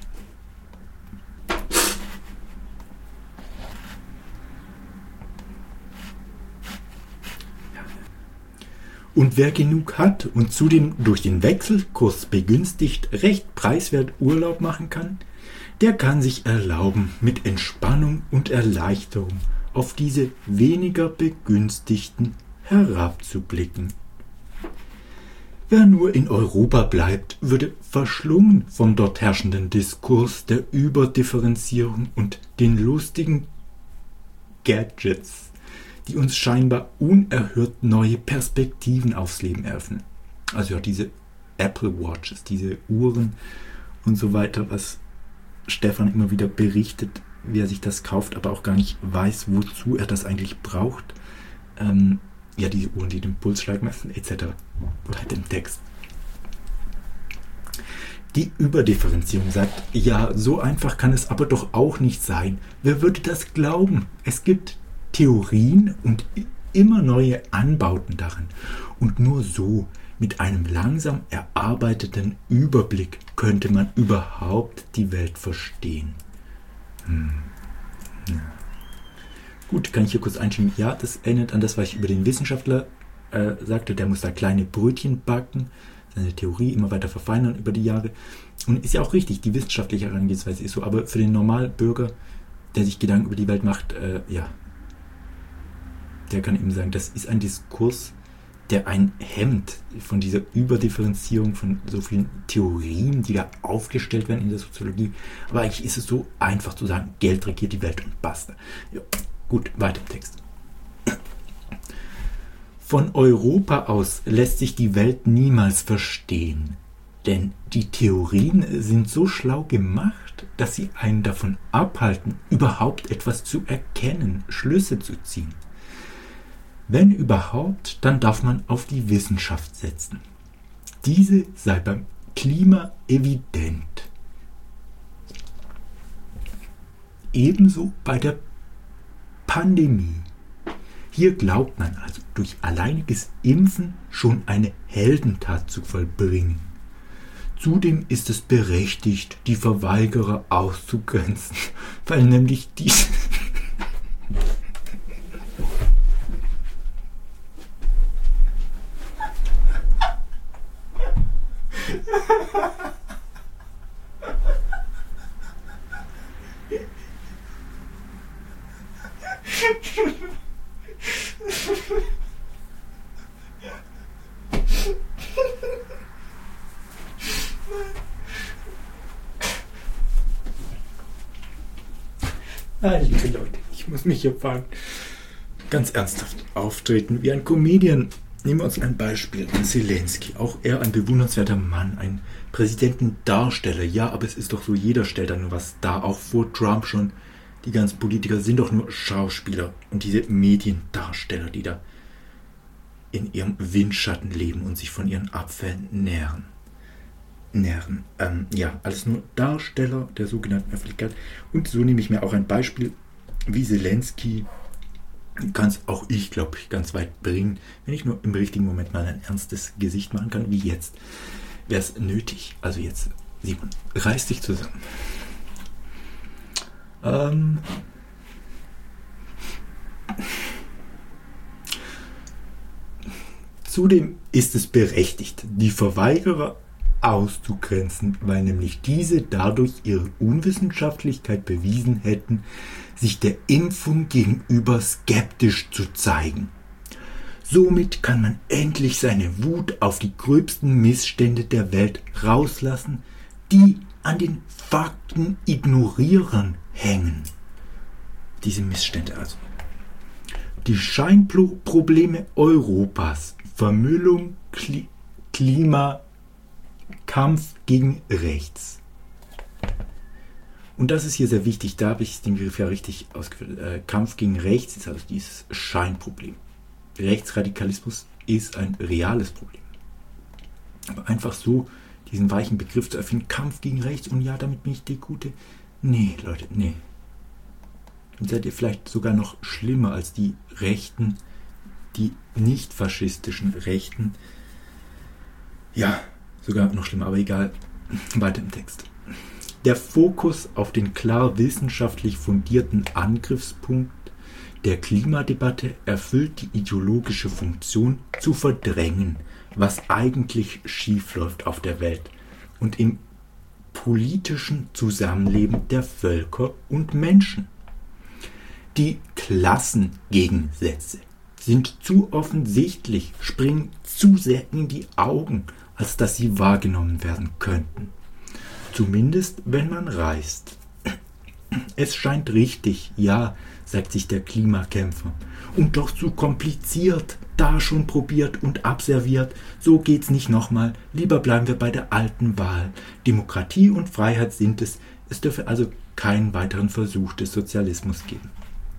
Und wer genug hat und zudem durch den Wechselkurs begünstigt recht preiswert Urlaub machen kann, der kann sich erlauben, mit Entspannung und Erleichterung auf diese weniger Begünstigten herabzublicken. Wer nur in Europa bleibt, würde verschlungen vom dort herrschenden Diskurs der Überdifferenzierung und den lustigen Gadgets, die uns scheinbar unerhört neue Perspektiven aufs Leben eröffnen. Also ja, diese Apple Watches, diese Uhren und so weiter, was Stefan immer wieder berichtet, wie er sich das kauft, aber auch gar nicht weiß, wozu er das eigentlich braucht. Ja, diese Uhren, die den Pulsschlag messen, etc. Oder halt im Text. Die Überdifferenzierung sagt, ja, so einfach kann es aber doch auch nicht sein. Wer würde das glauben? Es gibt Theorien und immer neue Anbauten darin. Und nur so Mit einem langsam erarbeiteten Überblick könnte man überhaupt die Welt verstehen. Ja. Gut, kann ich hier kurz einschieben? Ja, das erinnert an das, was ich über den Wissenschaftler sagte. Der muss da kleine Brötchen backen, seine Theorie immer weiter verfeinern über die Jahre. Und ist ja auch richtig, die wissenschaftliche Herangehensweise ist so. Aber für den Normalbürger, der sich Gedanken über die Welt macht, der kann eben sagen, das ist ein Diskurs, der einen hemmt von dieser Überdifferenzierung von so vielen Theorien, die da aufgestellt werden in der Soziologie. Aber eigentlich ist es so einfach zu sagen, Geld regiert die Welt und basta. Ja, gut, weiter im Text. Von Europa aus lässt sich die Welt niemals verstehen, denn die Theorien sind so schlau gemacht, dass sie einen davon abhalten, überhaupt etwas zu erkennen, Schlüsse zu ziehen. Wenn überhaupt, dann darf man auf die Wissenschaft setzen. Diese sei beim Klima evident. Ebenso bei der Pandemie. Hier glaubt man also durch alleiniges Impfen schon eine Heldentat zu vollbringen. Zudem ist es berechtigt, die Verweigerer auszugrenzen, weil nämlich diese liebe Leute, ich muss mich hier ganz ernsthaft auftreten wie ein Comedian. Nehmen wir uns ein Beispiel, Zelensky. Auch er ein bewundernswerter Mann, ein Präsidentendarsteller. Ja, aber es ist doch so, jeder stellt da nur was dar. Auch vor Trump schon. Die ganzen Politiker sind doch nur Schauspieler. Und diese Mediendarsteller, die da in ihrem Windschatten leben und sich von ihren Abfällen nähren. Alles nur Darsteller der sogenannten Öffentlichkeit. Und so nehme ich mir auch ein Beispiel wie Zelensky. Kann es auch ich, glaube ich, ganz weit bringen, wenn ich nur im richtigen Moment mal ein ernstes Gesicht machen kann, wie jetzt. Wäre es nötig. Also jetzt, Simon, reiß dich zusammen. Zudem ist es berechtigt, die Verweigerer auszugrenzen, weil nämlich diese dadurch ihre Unwissenschaftlichkeit bewiesen hätten, sich der Impfung gegenüber skeptisch zu zeigen. Somit kann man endlich seine Wut auf die gröbsten Missstände der Welt rauslassen, die an den Fakten ignorieren hängen. Diese Missstände also. Die Scheinprobleme Europas, Vermüllung, Klima, Kampf gegen rechts. Und das ist hier sehr wichtig, da habe ich den Begriff ja richtig ausgeführt. Kampf gegen rechts ist also dieses Scheinproblem. Rechtsradikalismus ist ein reales Problem. Aber einfach so diesen weichen Begriff zu erfinden, Kampf gegen rechts und ja, damit bin ich der Gute. Nee, Leute, nee. Dann seid ihr vielleicht sogar noch schlimmer als die Rechten, die nicht faschistischen Rechten. Ja, sogar noch schlimmer, aber egal. Weiter im Text. Der Fokus auf den klar wissenschaftlich fundierten Angriffspunkt der Klimadebatte erfüllt die ideologische Funktion, zu verdrängen, was eigentlich schiefläuft auf der Welt und im politischen Zusammenleben der Völker und Menschen. Die Klassengegensätze sind zu offensichtlich, springen zu sehr in die Augen, als dass sie wahrgenommen werden könnten. Zumindest, wenn man reist. Es scheint richtig, ja, sagt sich der Klimakämpfer. Und doch zu kompliziert, da schon probiert und abserviert, so geht's nicht nochmal, lieber bleiben wir bei der alten Wahl. Demokratie und Freiheit sind es dürfe also keinen weiteren Versuch des Sozialismus geben.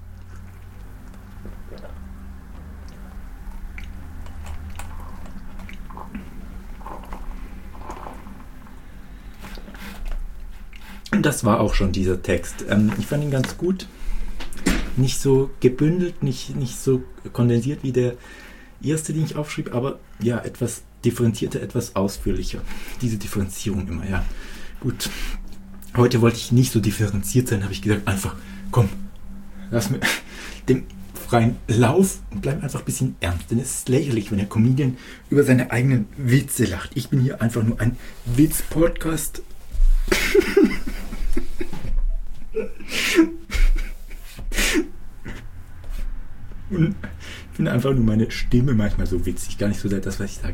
Und das war auch schon dieser Text. Ich fand ihn ganz gut. Nicht so gebündelt, nicht so kondensiert wie der erste, den ich aufschrieb, aber ja, etwas differenzierter, etwas ausführlicher. Diese Differenzierung immer, ja. Gut. Heute wollte ich nicht so differenziert sein, habe ich gesagt, einfach, komm, lass mir den freien Lauf und bleib einfach ein bisschen ernst. Denn es ist lächerlich, wenn der Comedian über seine eigenen Witze lacht. Ich bin hier einfach nur ein Witz-Podcast. Und ich finde einfach nur meine Stimme manchmal so witzig. Gar nicht so sehr das, was ich sage.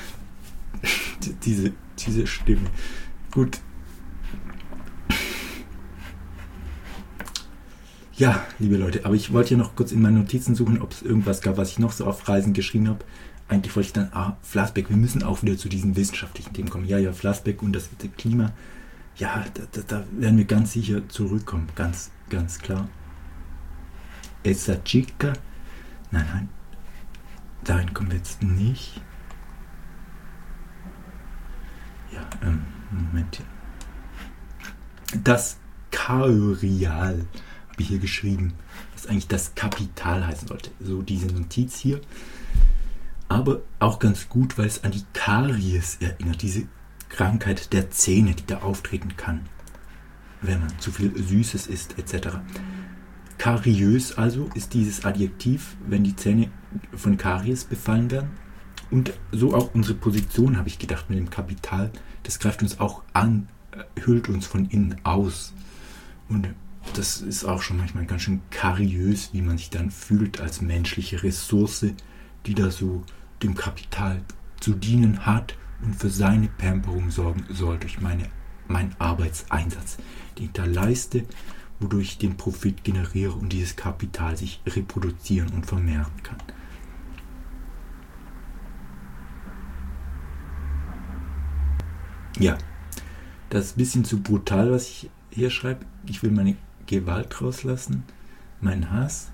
Diese Stimme. Gut. Ja, liebe Leute, aber ich wollte ja noch kurz in meinen Notizen suchen, ob es irgendwas gab, was ich noch so auf Reisen geschrieben habe. Eigentlich wollte ich dann, Flassbeck, wir müssen auch wieder zu diesen wissenschaftlichen Themen kommen. Ja, Flassbeck und das Klima. Ja, da werden wir ganz sicher zurückkommen. Ganz, ganz klar. Esa chica. Nein. Dahin kommen wir jetzt nicht. Ja, Moment. Das Kaurial habe ich hier geschrieben, was eigentlich das Kapital heißen sollte. So diese Notiz hier. Aber auch ganz gut, weil es an die Karies erinnert. Diese Krankheit der Zähne, die da auftreten kann, wenn man zu viel Süßes isst, etc. Kariös also ist dieses Adjektiv, wenn die Zähne von Karies befallen werden. Und so auch unsere Position, habe ich gedacht, mit dem Kapital. Das greift uns auch an, hüllt uns von innen aus. Und das ist auch schon manchmal ganz schön kariös, wie man sich dann fühlt als menschliche Ressource, die da so dem Kapital zu dienen hat und für seine Pamperung sorgen soll durch meinen Arbeitseinsatz, den ich da leiste, wodurch ich den Profit generiere und dieses Kapital sich reproduzieren und vermehren kann. Ja, das ist ein bisschen zu brutal, was ich hier schreibe. Ich will meine Gewalt rauslassen, meinen Hass.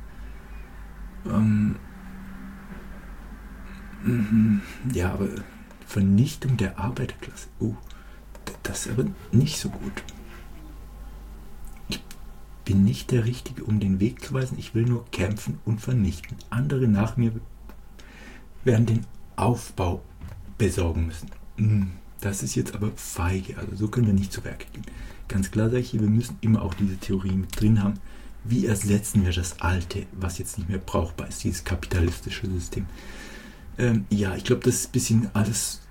Ja, aber Vernichtung der Arbeiterklasse. Das ist aber nicht so gut. Ich bin nicht der Richtige, um den Weg zu weisen. Ich will nur kämpfen und vernichten. Andere nach mir werden den Aufbau besorgen müssen. Das ist jetzt aber feige. Also so können wir nicht zu Werke gehen. Ganz klar sage ich hier, wir müssen immer auch diese Theorie mit drin haben. Wie ersetzen wir das Alte, was jetzt nicht mehr brauchbar ist, dieses kapitalistische System? Ja, ich glaube, das ist ein bisschen alles...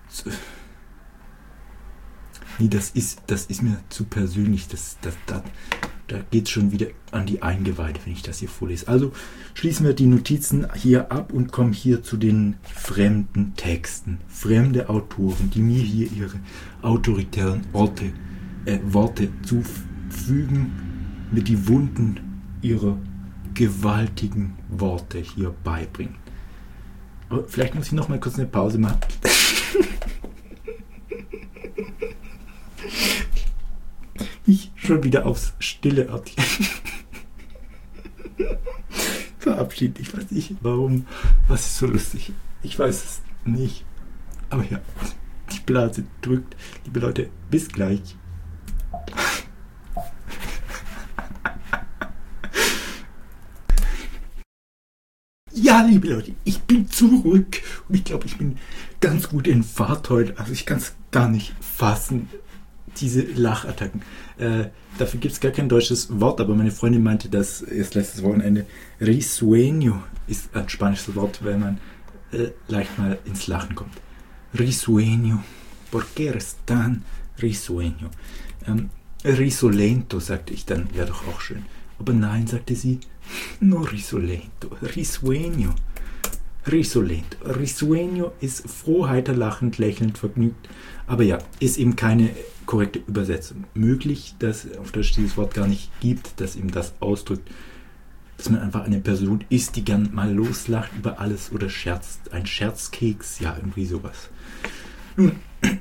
Nee, das ist mir zu persönlich. Da geht es schon wieder an die Eingeweide, wenn ich das hier vorlese. Also schließen wir die Notizen hier ab und kommen hier zu den fremden Texten. Fremde Autoren, die mir hier ihre autoritären Worte zufügen, mir die Wunden ihrer gewaltigen Worte hier beibringen. Aber vielleicht muss ich noch mal kurz eine Pause machen. Ich schon wieder aufs stille Örtchen verabschiedet. Ich weiß nicht, warum. Was ist so lustig? Ich weiß es nicht. Aber ja, die Blase drückt. Liebe Leute, bis gleich. Ja, liebe Leute, ich bin zurück und ich glaube, ich bin ganz gut in Fahrt heute. Also ich kann es gar nicht fassen, diese Lachattacken. Dafür gibt es gar kein deutsches Wort, aber meine Freundin meinte, dass erst letztes Wochenende risueño ist ein spanisches Wort, wenn man leicht mal ins Lachen kommt. Risueño. ¿Por qué eres tan risueño? Risolento, sagte ich dann, wäre doch auch schön. Aber nein, sagte sie, no risolento, risueño. Risolento. Risueño ist froh, heiter, lachend, lächelnd, vergnügt. Aber ja, ist eben keine korrekte Übersetzung möglich, dass auf Deutsch dieses Wort gar nicht gibt, das eben das ausdrückt, dass man einfach eine Person ist, die gern mal loslacht über alles oder scherzt. Ein Scherzkeks, ja, irgendwie sowas. Nun,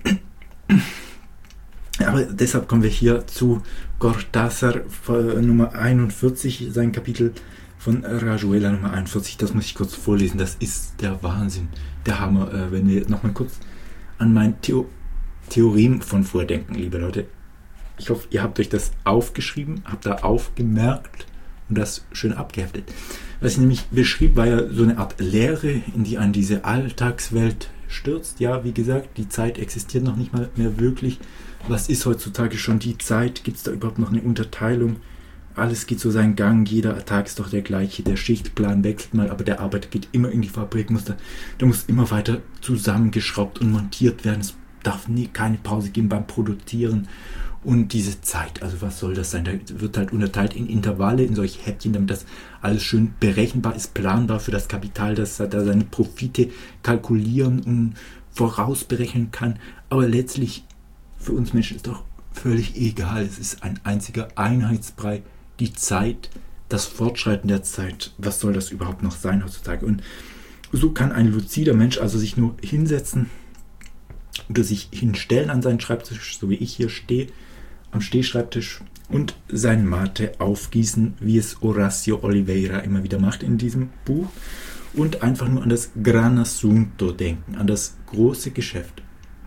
aber deshalb kommen wir hier zu Cortázar Nummer 41, sein Kapitel von Rayuela Nummer 41. Das muss ich kurz vorlesen. Das ist der Wahnsinn, der Hammer. Wenn wir nochmal kurz an mein Theorem von vordenken, liebe Leute. Ich hoffe, ihr habt euch das aufgeschrieben, habt da aufgemerkt und das schön abgeheftet. Was ich nämlich beschrieb, war ja so eine Art Lehre, in die an diese Alltagswelt stürzt. Ja, wie gesagt, die Zeit existiert noch nicht mal mehr wirklich. Was ist heutzutage schon die Zeit? Gibt es da überhaupt noch eine Unterteilung? Alles geht so seinen Gang, jeder Tag ist doch der gleiche, der Schichtplan wechselt mal, aber der Arbeiter geht immer in die Fabrik, da muss immer weiter zusammengeschraubt und montiert werden. Es darf keine Pause geben beim Produzieren. Und diese Zeit, also was soll das sein? Da wird halt unterteilt in Intervalle, in solche Häppchen, damit das alles schön berechenbar ist, planbar für das Kapital, dass da seine Profite kalkulieren und vorausberechnen kann. Aber letztlich für uns Menschen ist doch völlig egal. Es ist ein einziger Einheitsbrei. Die Zeit, das Fortschreiten der Zeit, was soll das überhaupt noch sein heutzutage? Und so kann ein luzider Mensch also sich nur hinsetzen oder sich hinstellen an seinen Schreibtisch, so wie ich hier stehe, am Stehschreibtisch und sein Mate aufgießen, wie es Horacio Oliveira immer wieder macht in diesem Buch und einfach nur an das Gran Asunto denken, an das große Geschäft,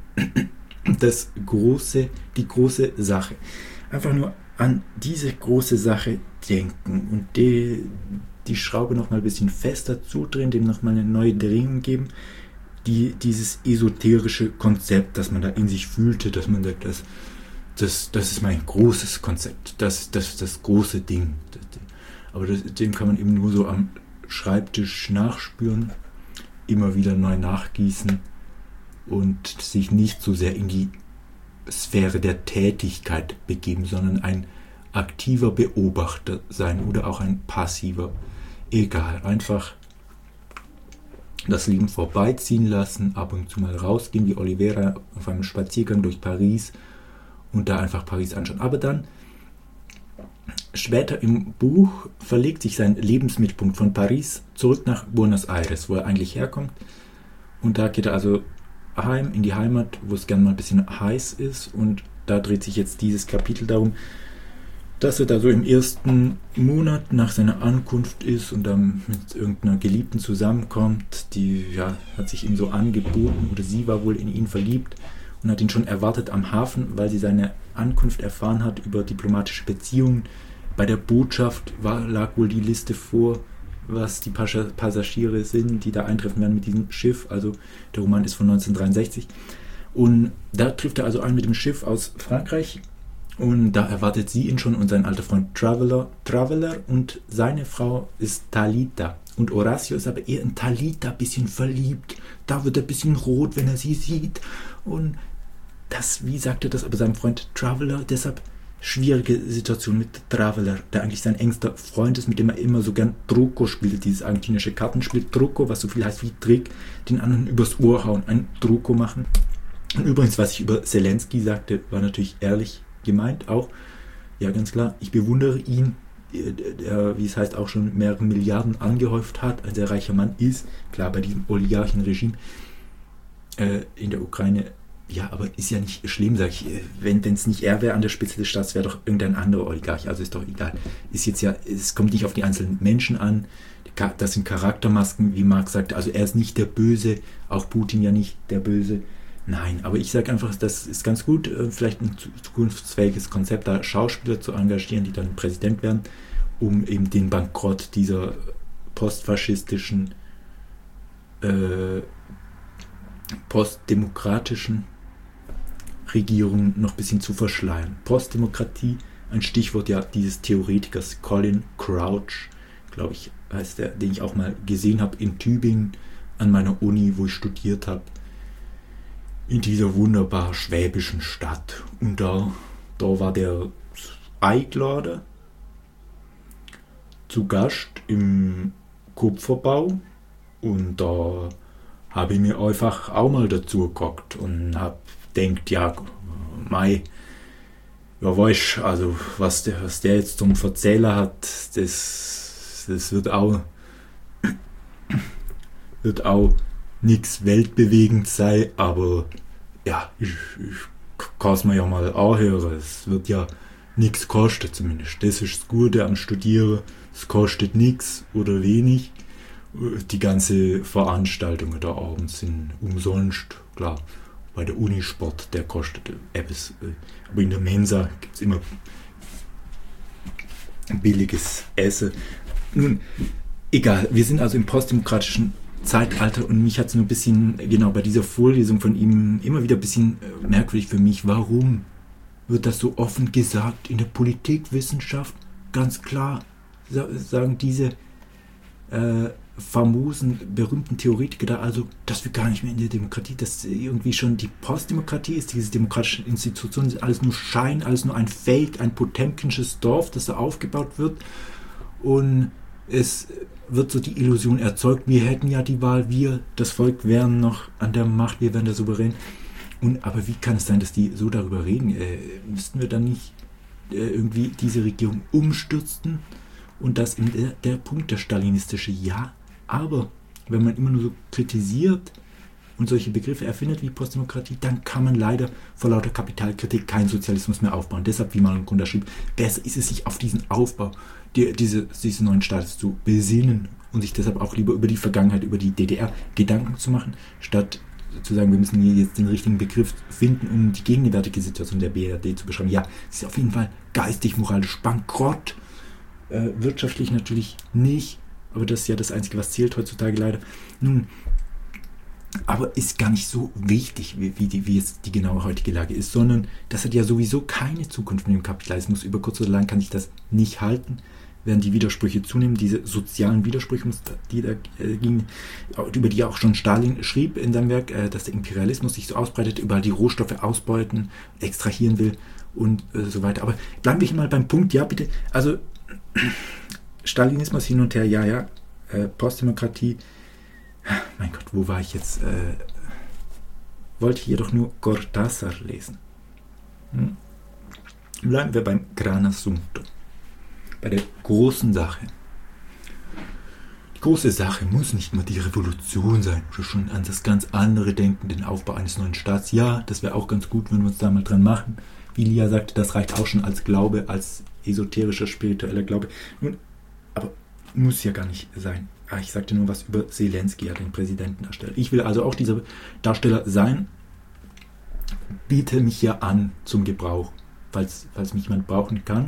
die große Sache. Einfach nur an diese große Sache denken und die Schraube noch mal ein bisschen fester zudrehen, dem noch mal eine neue Drehung geben, dieses esoterische Konzept, das man da in sich fühlte, dass man sagt, das ist mein großes Konzept, das große Ding. Aber dem kann man eben nur so am Schreibtisch nachspüren, immer wieder neu nachgießen und sich nicht so sehr in die Sphäre der Tätigkeit begeben, sondern ein aktiver Beobachter sein oder auch ein passiver. Egal, einfach das Leben vorbeiziehen lassen, ab und zu mal rausgehen, wie Oliveira auf einem Spaziergang durch Paris und da einfach Paris anschauen. Aber dann, später im Buch, verlegt sich sein Lebensmittelpunkt von Paris zurück nach Buenos Aires, wo er eigentlich herkommt. Und da geht er also heim, in die Heimat, wo es gerne mal ein bisschen heiß ist. Und da dreht sich jetzt dieses Kapitel darum, dass er da so im ersten Monat nach seiner Ankunft ist und dann mit irgendeiner Geliebten zusammenkommt. Die hat sich ihm so angeboten oder sie war wohl in ihn verliebt und hat ihn schon erwartet am Hafen, weil sie seine Ankunft erfahren hat über diplomatische Beziehungen. Bei der Botschaft lag wohl die Liste vor, was die Passagiere sind, die da eintreffen werden mit diesem Schiff. Also der Roman ist von 1963. Und da trifft er also ein mit dem Schiff aus Frankreich. Und da erwartet sie ihn schon und sein alter Freund Traveler und seine Frau ist Talita. Und Horacio ist aber eher in Talita ein bisschen verliebt. Da wird er ein bisschen rot, wenn er sie sieht. Und das, wie sagt er das, aber seinem Freund Traveler, deshalb schwierige Situation mit Traveler, der eigentlich sein engster Freund ist, mit dem er immer so gern Truco spielt, dieses argentinische Kartenspiel Truco, was so viel heißt wie Trick, den anderen übers Ohr hauen, ein Truco machen. Und übrigens, was ich über Zelensky sagte, war natürlich ehrlich gemeint auch. Ja, ganz klar, ich bewundere ihn, der, wie es heißt, auch schon mehrere Milliarden angehäuft hat, ein sehr reicher Mann ist, klar, bei diesem Oligarchenregime in der Ukraine. Ja, aber ist ja nicht schlimm, sag ich. Wenn es nicht er wäre an der Spitze des Staats, wäre doch irgendein anderer Oligarch. Also ist doch egal. Ist jetzt ja, es kommt nicht auf die einzelnen Menschen an. Das sind Charaktermasken, wie Marx sagte. Also er ist nicht der Böse, auch Putin ja nicht der Böse. Nein, aber ich sage einfach, das ist ganz gut, vielleicht ein zukunftsfähiges Konzept, da Schauspieler zu engagieren, die dann Präsident werden, um eben den Bankrott dieser postfaschistischen, postdemokratischen Regierung noch ein bisschen zu verschleiern. Postdemokratie, ein Stichwort ja dieses Theoretikers Colin Crouch, glaube ich, heißt der, den ich auch mal gesehen habe in Tübingen an meiner Uni, wo ich studiert habe, in dieser wunderbar schwäbischen Stadt. Und da war der Eiklader zu Gast im Kupferbau und da habe ich mir einfach auch mal dazu geguckt und habe denkt, ja, mei, ja, weißt, also was der jetzt zum Verzähler hat, das wird auch nichts weltbewegend sein, aber ja, ich kann es mir ja mal anhören. Es wird ja nichts kosten zumindest. Das ist das Gute am Studieren. Es kostet nichts oder wenig. Die ganze Veranstaltungen da abends sind umsonst, klar. Bei der Unisport, der kostet etwas. Aber in der Mensa gibt es immer billiges Essen. Nun, egal. Wir sind also im postdemokratischen Zeitalter und mich hat es nur ein bisschen, genau bei dieser Vorlesung von ihm immer wieder ein bisschen merkwürdig für mich. Warum wird das so offen gesagt in der Politikwissenschaft? Ganz klar sagen diese famosen, berühmten Theoretiker da, also, dass wir gar nicht mehr in der Demokratie, dass irgendwie schon die Postdemokratie ist, diese demokratische Institution, ist alles nur Schein, alles nur ein Fake, ein potemkinsches Dorf, das da aufgebaut wird und es wird so die Illusion erzeugt, wir hätten ja die Wahl, wir, das Volk, wären noch an der Macht, wir wären der Souverän. Aber wie kann es sein, dass die so darüber reden? Müssten wir dann nicht irgendwie diese Regierung umstürzen? Und das in der Punkt, der stalinistische, ja. Aber wenn man immer nur so kritisiert und solche Begriffe erfindet wie Postdemokratie, dann kann man leider vor lauter Kapitalkritik keinen Sozialismus mehr aufbauen. Deshalb, wie Mahlon Gunda schrieb, besser ist es, sich auf diesen Aufbau dieses neuen Staates zu besinnen und sich deshalb auch lieber über die Vergangenheit, über die DDR Gedanken zu machen, statt zu sagen, wir müssen hier jetzt den richtigen Begriff finden, um die gegenwärtige Situation der BRD zu beschreiben. Ja, es ist auf jeden Fall geistig, moralisch bankrott, wirtschaftlich natürlich nicht, aber das ist ja das Einzige, was zählt heutzutage leider. Nun, aber ist gar nicht so wichtig, wie jetzt die genaue heutige Lage ist, sondern das hat ja sowieso keine Zukunft mit dem Kapitalismus. Über kurz oder lang kann ich das nicht halten, werden die Widersprüche zunehmen, diese sozialen Widersprüche, über die auch schon Stalin schrieb in seinem Werk, dass der Imperialismus sich so ausbreitet, überall die Rohstoffe ausbeuten, extrahieren will und so weiter. Aber bleiben wir hier mal beim Punkt, ja bitte, also Stalinismus hin und her, ja, Postdemokratie, mein Gott, wo war ich jetzt? Wollte ich jedoch nur Cortázar lesen. Bleiben wir beim Gran Asunto, bei der großen Sache. Die große Sache muss nicht nur die Revolution sein, oder schon an das ganz andere Denken, den Aufbau eines neuen Staats. Ja, das wäre auch ganz gut, wenn wir uns da mal dran machen. Wie Lia sagte, das reicht auch schon als Glaube, als esoterischer, spiritueller Glaube. Nun, aber muss ja gar nicht sein. Ich sagte nur was über Zelensky, den Präsidentendarsteller. Ich will also auch dieser Darsteller sein, biete mich hier an zum Gebrauch, falls mich jemand brauchen kann.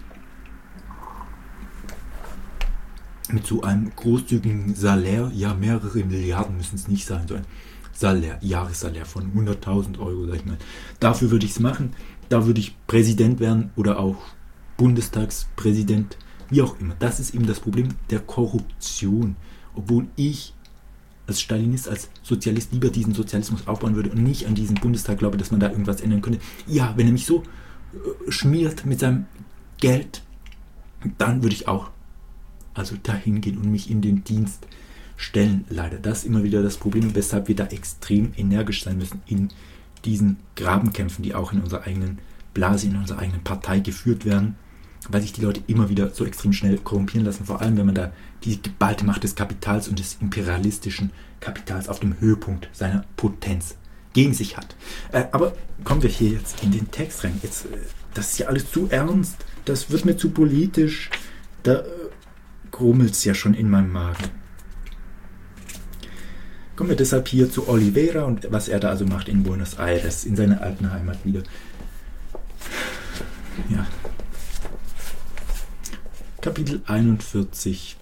Mit so einem großzügigen Salär, ja, mehrere Milliarden müssen es nicht sein, so ein Salär, Jahressalär von 100.000 Euro, sag ich mal. Dafür würde ich es machen, da würde ich Präsident werden oder auch Bundestagspräsident, wie auch immer. Das ist eben das Problem der Korruption. Obwohl ich als Stalinist, als Sozialist lieber diesen Sozialismus aufbauen würde und nicht an diesen Bundestag glaube, dass man da irgendwas ändern könnte. Ja, wenn er mich so schmiert mit seinem Geld, dann würde ich auch also dahin gehen und mich in den Dienst stellen. Leider, das ist immer wieder das Problem, weshalb wir da extrem energisch sein müssen in diesen Grabenkämpfen, die auch in unserer eigenen Blase, in unserer eigenen Partei geführt werden, weil sich die Leute immer wieder so extrem schnell korrumpieren lassen, vor allem wenn man da die geballte Macht des Kapitals und des imperialistischen Kapitals auf dem Höhepunkt seiner Potenz gegen sich hat. Aber kommen wir hier jetzt in den Text rein. Jetzt, das ist ja alles zu ernst, das wird mir zu politisch, da grummelt es ja schon in meinem Magen. Kommen wir deshalb hier zu Oliveira und was er da also macht in Buenos Aires, in seiner alten Heimat wieder. Ja. Kapitel 41.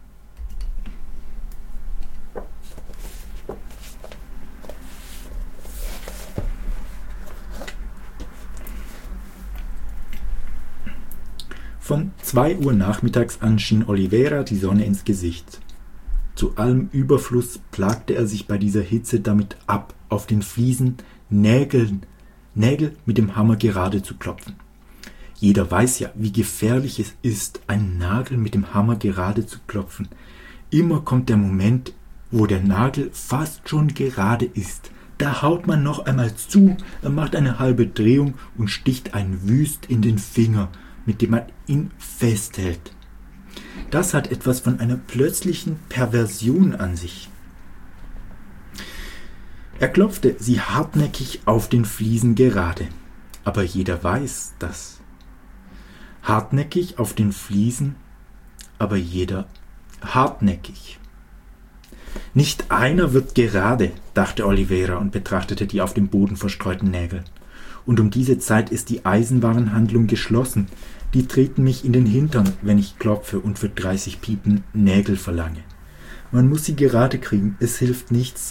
Von 2 Uhr nachmittags an schien Oliveira die Sonne ins Gesicht. Zu allem Überfluss plagte er sich bei dieser Hitze damit ab, auf den Fliesen Nägel mit dem Hammer gerade zu klopfen. Jeder weiß ja, wie gefährlich es ist, einen Nagel mit dem Hammer gerade zu klopfen. Immer kommt der Moment, wo der Nagel fast schon gerade ist. Da haut man noch einmal zu, er macht eine halbe Drehung und sticht einen wüst in den Finger, mit dem man ihn festhält. Das hat etwas von einer plötzlichen Perversion an sich. Er klopfte sie hartnäckig auf den Fliesen gerade, aber jeder weiß das. Hartnäckig auf den Fliesen, aber jeder hartnäckig. Nicht einer wird gerade, dachte Oliveira und betrachtete die auf dem Boden verstreuten Nägel. Und um diese Zeit ist die Eisenwarenhandlung geschlossen. Die treten mich in den Hintern, wenn ich klopfe und für 30 Piepen Nägel verlange. Man muss sie gerade kriegen, es hilft nichts.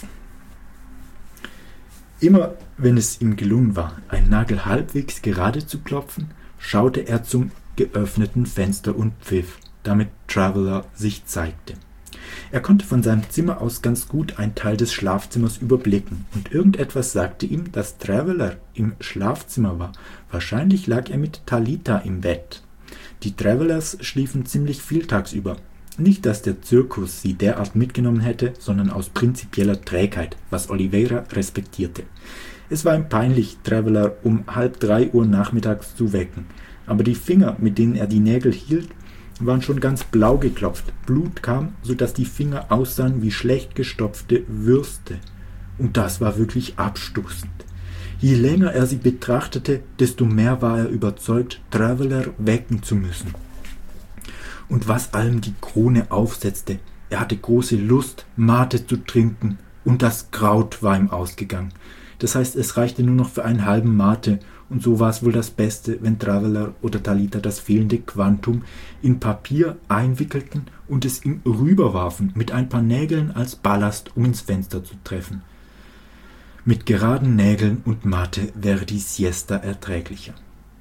Immer wenn es ihm gelungen war, einen Nagel halbwegs gerade zu klopfen, schaute er zum geöffneten Fenster und pfiff, damit Traveller sich zeigte. Er konnte von seinem Zimmer aus ganz gut einen Teil des Schlafzimmers überblicken, und irgendetwas sagte ihm, dass Traveller im Schlafzimmer war. Wahrscheinlich lag er mit Talita im Bett. Die Travellers schliefen ziemlich viel tagsüber. Nicht, dass der Zirkus sie derart mitgenommen hätte, sondern aus prinzipieller Trägheit, was Oliveira respektierte. Es war ihm peinlich, Traveller um 2:30 nachmittags zu wecken, aber die Finger, mit denen er die Nägel hielt, waren schon ganz blau geklopft. Blut kam, so dass die Finger aussahen wie schlecht gestopfte Würste. Und das war wirklich abstoßend. Je länger er sie betrachtete, desto mehr war er überzeugt, Traveller wecken zu müssen. Und was allem die Krone aufsetzte, er hatte große Lust, Mate zu trinken, und das Kraut war ihm ausgegangen. Das heißt, es reichte nur noch für einen halben Mate, und so war es wohl das Beste, wenn Traveller oder Talita das fehlende Quantum in Papier einwickelten und es ihm rüberwarfen, mit ein paar Nägeln als Ballast, um ins Fenster zu treffen. Mit geraden Nägeln und Mate wäre die Siesta erträglicher.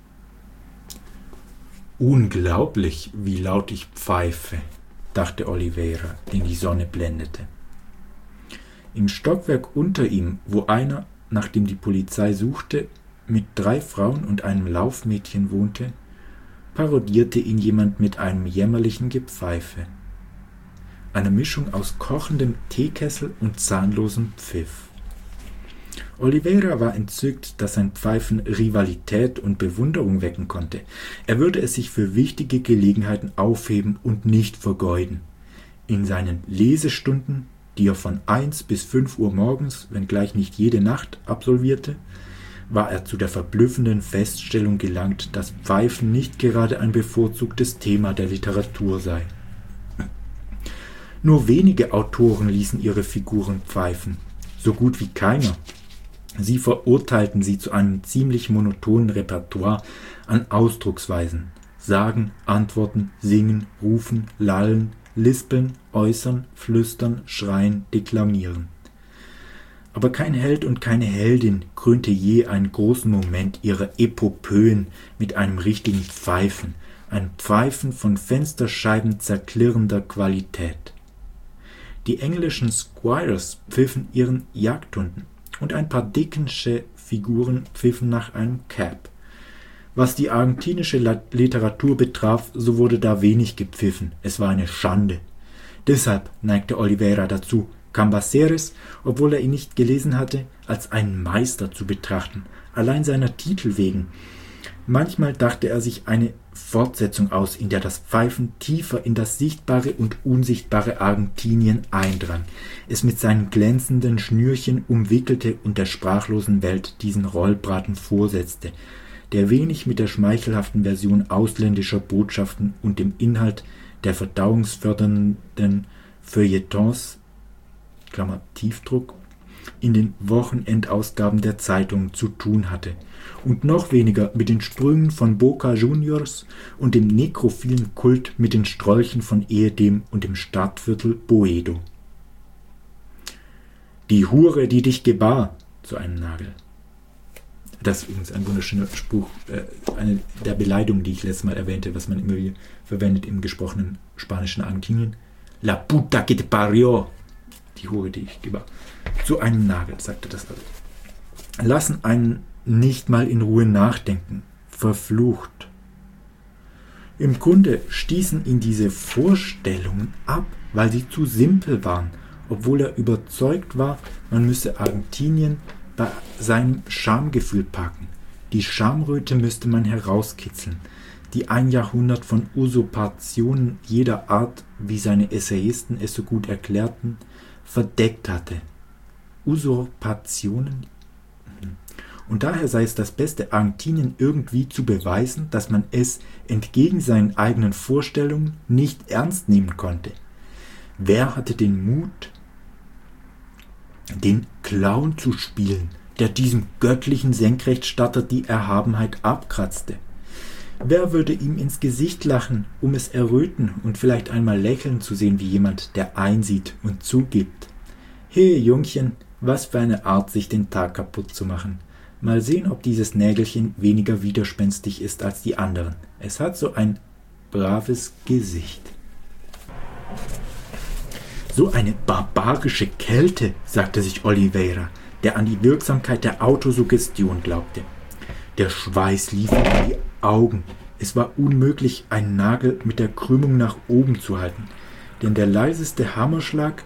Unglaublich, wie laut ich pfeife, dachte Oliveira, den die Sonne blendete. Im Stockwerk unter ihm, wo einer, nachdem die Polizei suchte, mit 3 Frauen und einem Laufmädchen wohnte, parodierte ihn jemand mit einem jämmerlichen Gepfeife. Eine Mischung aus kochendem Teekessel und zahnlosem Pfiff. Oliveira war entzückt, dass sein Pfeifen Rivalität und Bewunderung wecken konnte. Er würde es sich für wichtige Gelegenheiten aufheben und nicht vergeuden. In seinen Lesestunden, die er von 1 bis 5 Uhr morgens, wenngleich nicht jede Nacht, absolvierte, war er zu der verblüffenden Feststellung gelangt, dass Pfeifen nicht gerade ein bevorzugtes Thema der Literatur sei. Nur wenige Autoren ließen ihre Figuren pfeifen, so gut wie keiner. Sie verurteilten sie zu einem ziemlich monotonen Repertoire an Ausdrucksweisen: Sagen, Antworten, Singen, Rufen, Lallen, Lispeln, Äußern, Flüstern, Schreien, Deklamieren. Aber kein Held und keine Heldin krönte je einen großen Moment ihrer Epopöen mit einem richtigen Pfeifen, ein Pfeifen von Fensterscheiben zerklirrender Qualität. Die englischen Squires pfiffen ihren Jagdhunden, und ein paar Dickensche Figuren pfiffen nach einem Cab. Was die argentinische Literatur betraf, so wurde da wenig gepfiffen, es war eine Schande. Deshalb neigte Oliveira dazu, Cambaceres, obwohl er ihn nicht gelesen hatte, als einen Meister zu betrachten, allein seiner Titel wegen. Manchmal dachte er sich eine Fortsetzung aus, in der das Pfeifen tiefer in das sichtbare und unsichtbare Argentinien eindrang, es mit seinen glänzenden Schnürchen umwickelte und der sprachlosen Welt diesen Rollbraten vorsetzte, der wenig mit der schmeichelhaften Version ausländischer Botschaften und dem Inhalt der verdauungsfördernden Feuilletons (Tiefdruck) in den Wochenendausgaben der Zeitungen zu tun hatte, und noch weniger mit den Sprüngen von Boca Juniors und dem nekrophilen Kult mit den Strolchen von ehedem und dem Stadtviertel Boedo. Die Hure, die dich gebar, zu einem Nagel. Das ist übrigens ein wunderschöner Spruch, eine der Beleidigungen, die ich letztes Mal erwähnte, was man immer wieder verwendet im gesprochenen spanischen Argentinien. La puta que te parió. Die Hure, die ich gebar. Zu einem Nagel, sagte das also. Lassen einen nicht mal in Ruhe nachdenken. Verflucht. Im Grunde stießen ihn diese Vorstellungen ab, weil sie zu simpel waren, obwohl er überzeugt war, man müsse Argentinien bei seinem Schamgefühl packen. Die Schamröte müsste man herauskitzeln, die ein Jahrhundert von Usurpationen jeder Art, wie seine Essayisten es so gut erklärten, verdeckt hatte. Usurpationen? Und daher sei es das Beste, Argentinien irgendwie zu beweisen, dass man es entgegen seinen eigenen Vorstellungen nicht ernst nehmen konnte. Wer hatte den Mut, den Clown zu spielen, der diesem göttlichen Senkrechtstarter die Erhabenheit abkratzte? Wer würde ihm ins Gesicht lachen, um es erröten und vielleicht einmal lächeln zu sehen wie jemand, der einsieht und zugibt? He, Jungchen, was für eine Art, sich den Tag kaputt zu machen. Mal sehen, ob dieses Nägelchen weniger widerspenstig ist als die anderen. Es hat so ein braves Gesicht. So eine barbarische Kälte, sagte sich Oliveira, der an die Wirksamkeit der Autosuggestion glaubte. Der Schweiß lief ihm in die Augen. Es war unmöglich, einen Nagel mit der Krümmung nach oben zu halten, denn der leiseste Hammerschlag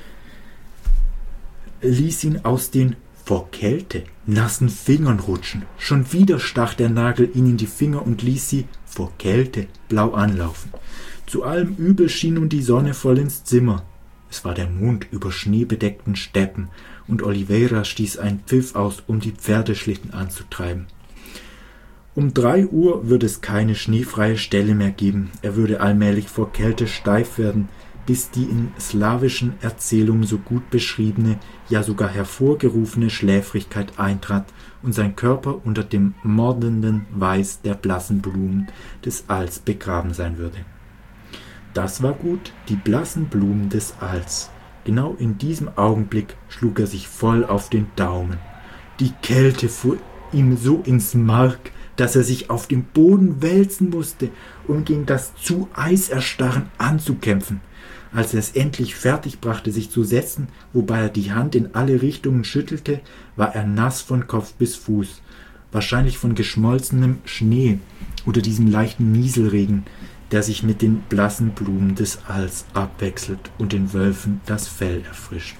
ließ ihn aus den vor Kälte nassen Fingern rutschen. Schon wieder stach der Nagel ihn in die Finger und ließ sie vor Kälte blau anlaufen. Zu allem Übel schien nun die Sonne voll ins Zimmer. Es war der Mond über schneebedeckten Steppen, und Oliveira stieß einen Pfiff aus, um die Pferdeschlitten anzutreiben. Um 3 Uhr würde es keine schneefreie Stelle mehr geben. Er würde allmählich vor Kälte steif werden, bis die in slawischen Erzählungen so gut beschriebene, ja sogar hervorgerufene Schläfrigkeit eintrat und sein Körper unter dem mordenden Weiß der blassen Blumen des Alls begraben sein würde. Das war gut, die blassen Blumen des Alls. Genau in diesem Augenblick schlug er sich voll auf den Daumen. Die Kälte fuhr ihm so ins Mark, dass er sich auf dem Boden wälzen musste, um gegen das zu Eiserstarren anzukämpfen. Als er es endlich fertig brachte, sich zu setzen, wobei er die Hand in alle Richtungen schüttelte, war er nass von Kopf bis Fuß, wahrscheinlich von geschmolzenem Schnee oder diesem leichten Nieselregen, der sich mit den blassen Blumen des Alls abwechselt und den Wölfen das Fell erfrischt.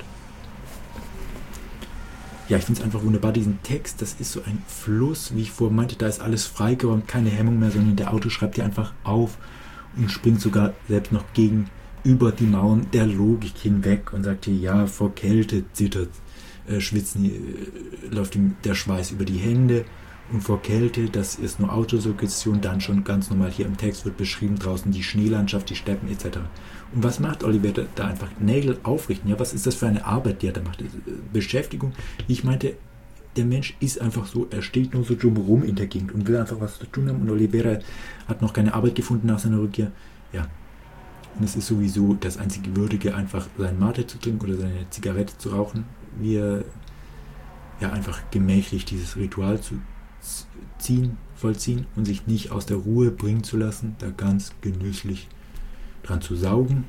Ja, ich finde es einfach wunderbar, diesen Text, das ist so ein Fluss, wie ich vorhin meinte, da ist alles freigeräumt, keine Hemmung mehr, sondern der Autor schreibt dir einfach auf und springt sogar selbst noch über die Mauern der Logik hinweg und sagt dir, ja, vor Kälte zittert, schwitzen, läuft ihm der Schweiß über die Hände und vor Kälte, das ist nur Autosuggestion, dann schon ganz normal hier im Text wird beschrieben, draußen die Schneelandschaft, die Steppen etc. Und was macht Oliver da einfach? Nägel aufrichten, ja, was ist das für eine Arbeit, die er da macht? Beschäftigung, ich meinte, der Mensch ist einfach so, er steht nur so drumherum in der Gegend und will einfach was zu tun haben und Oliveira hat noch keine Arbeit gefunden nach seiner Rückkehr, ja. Und es ist sowieso das einzige Würdige, einfach seinen Mate zu trinken oder seine Zigarette zu rauchen, wie er ja einfach gemächlich dieses Ritual zu vollziehen und sich nicht aus der Ruhe bringen zu lassen, da ganz genüsslich dran zu saugen.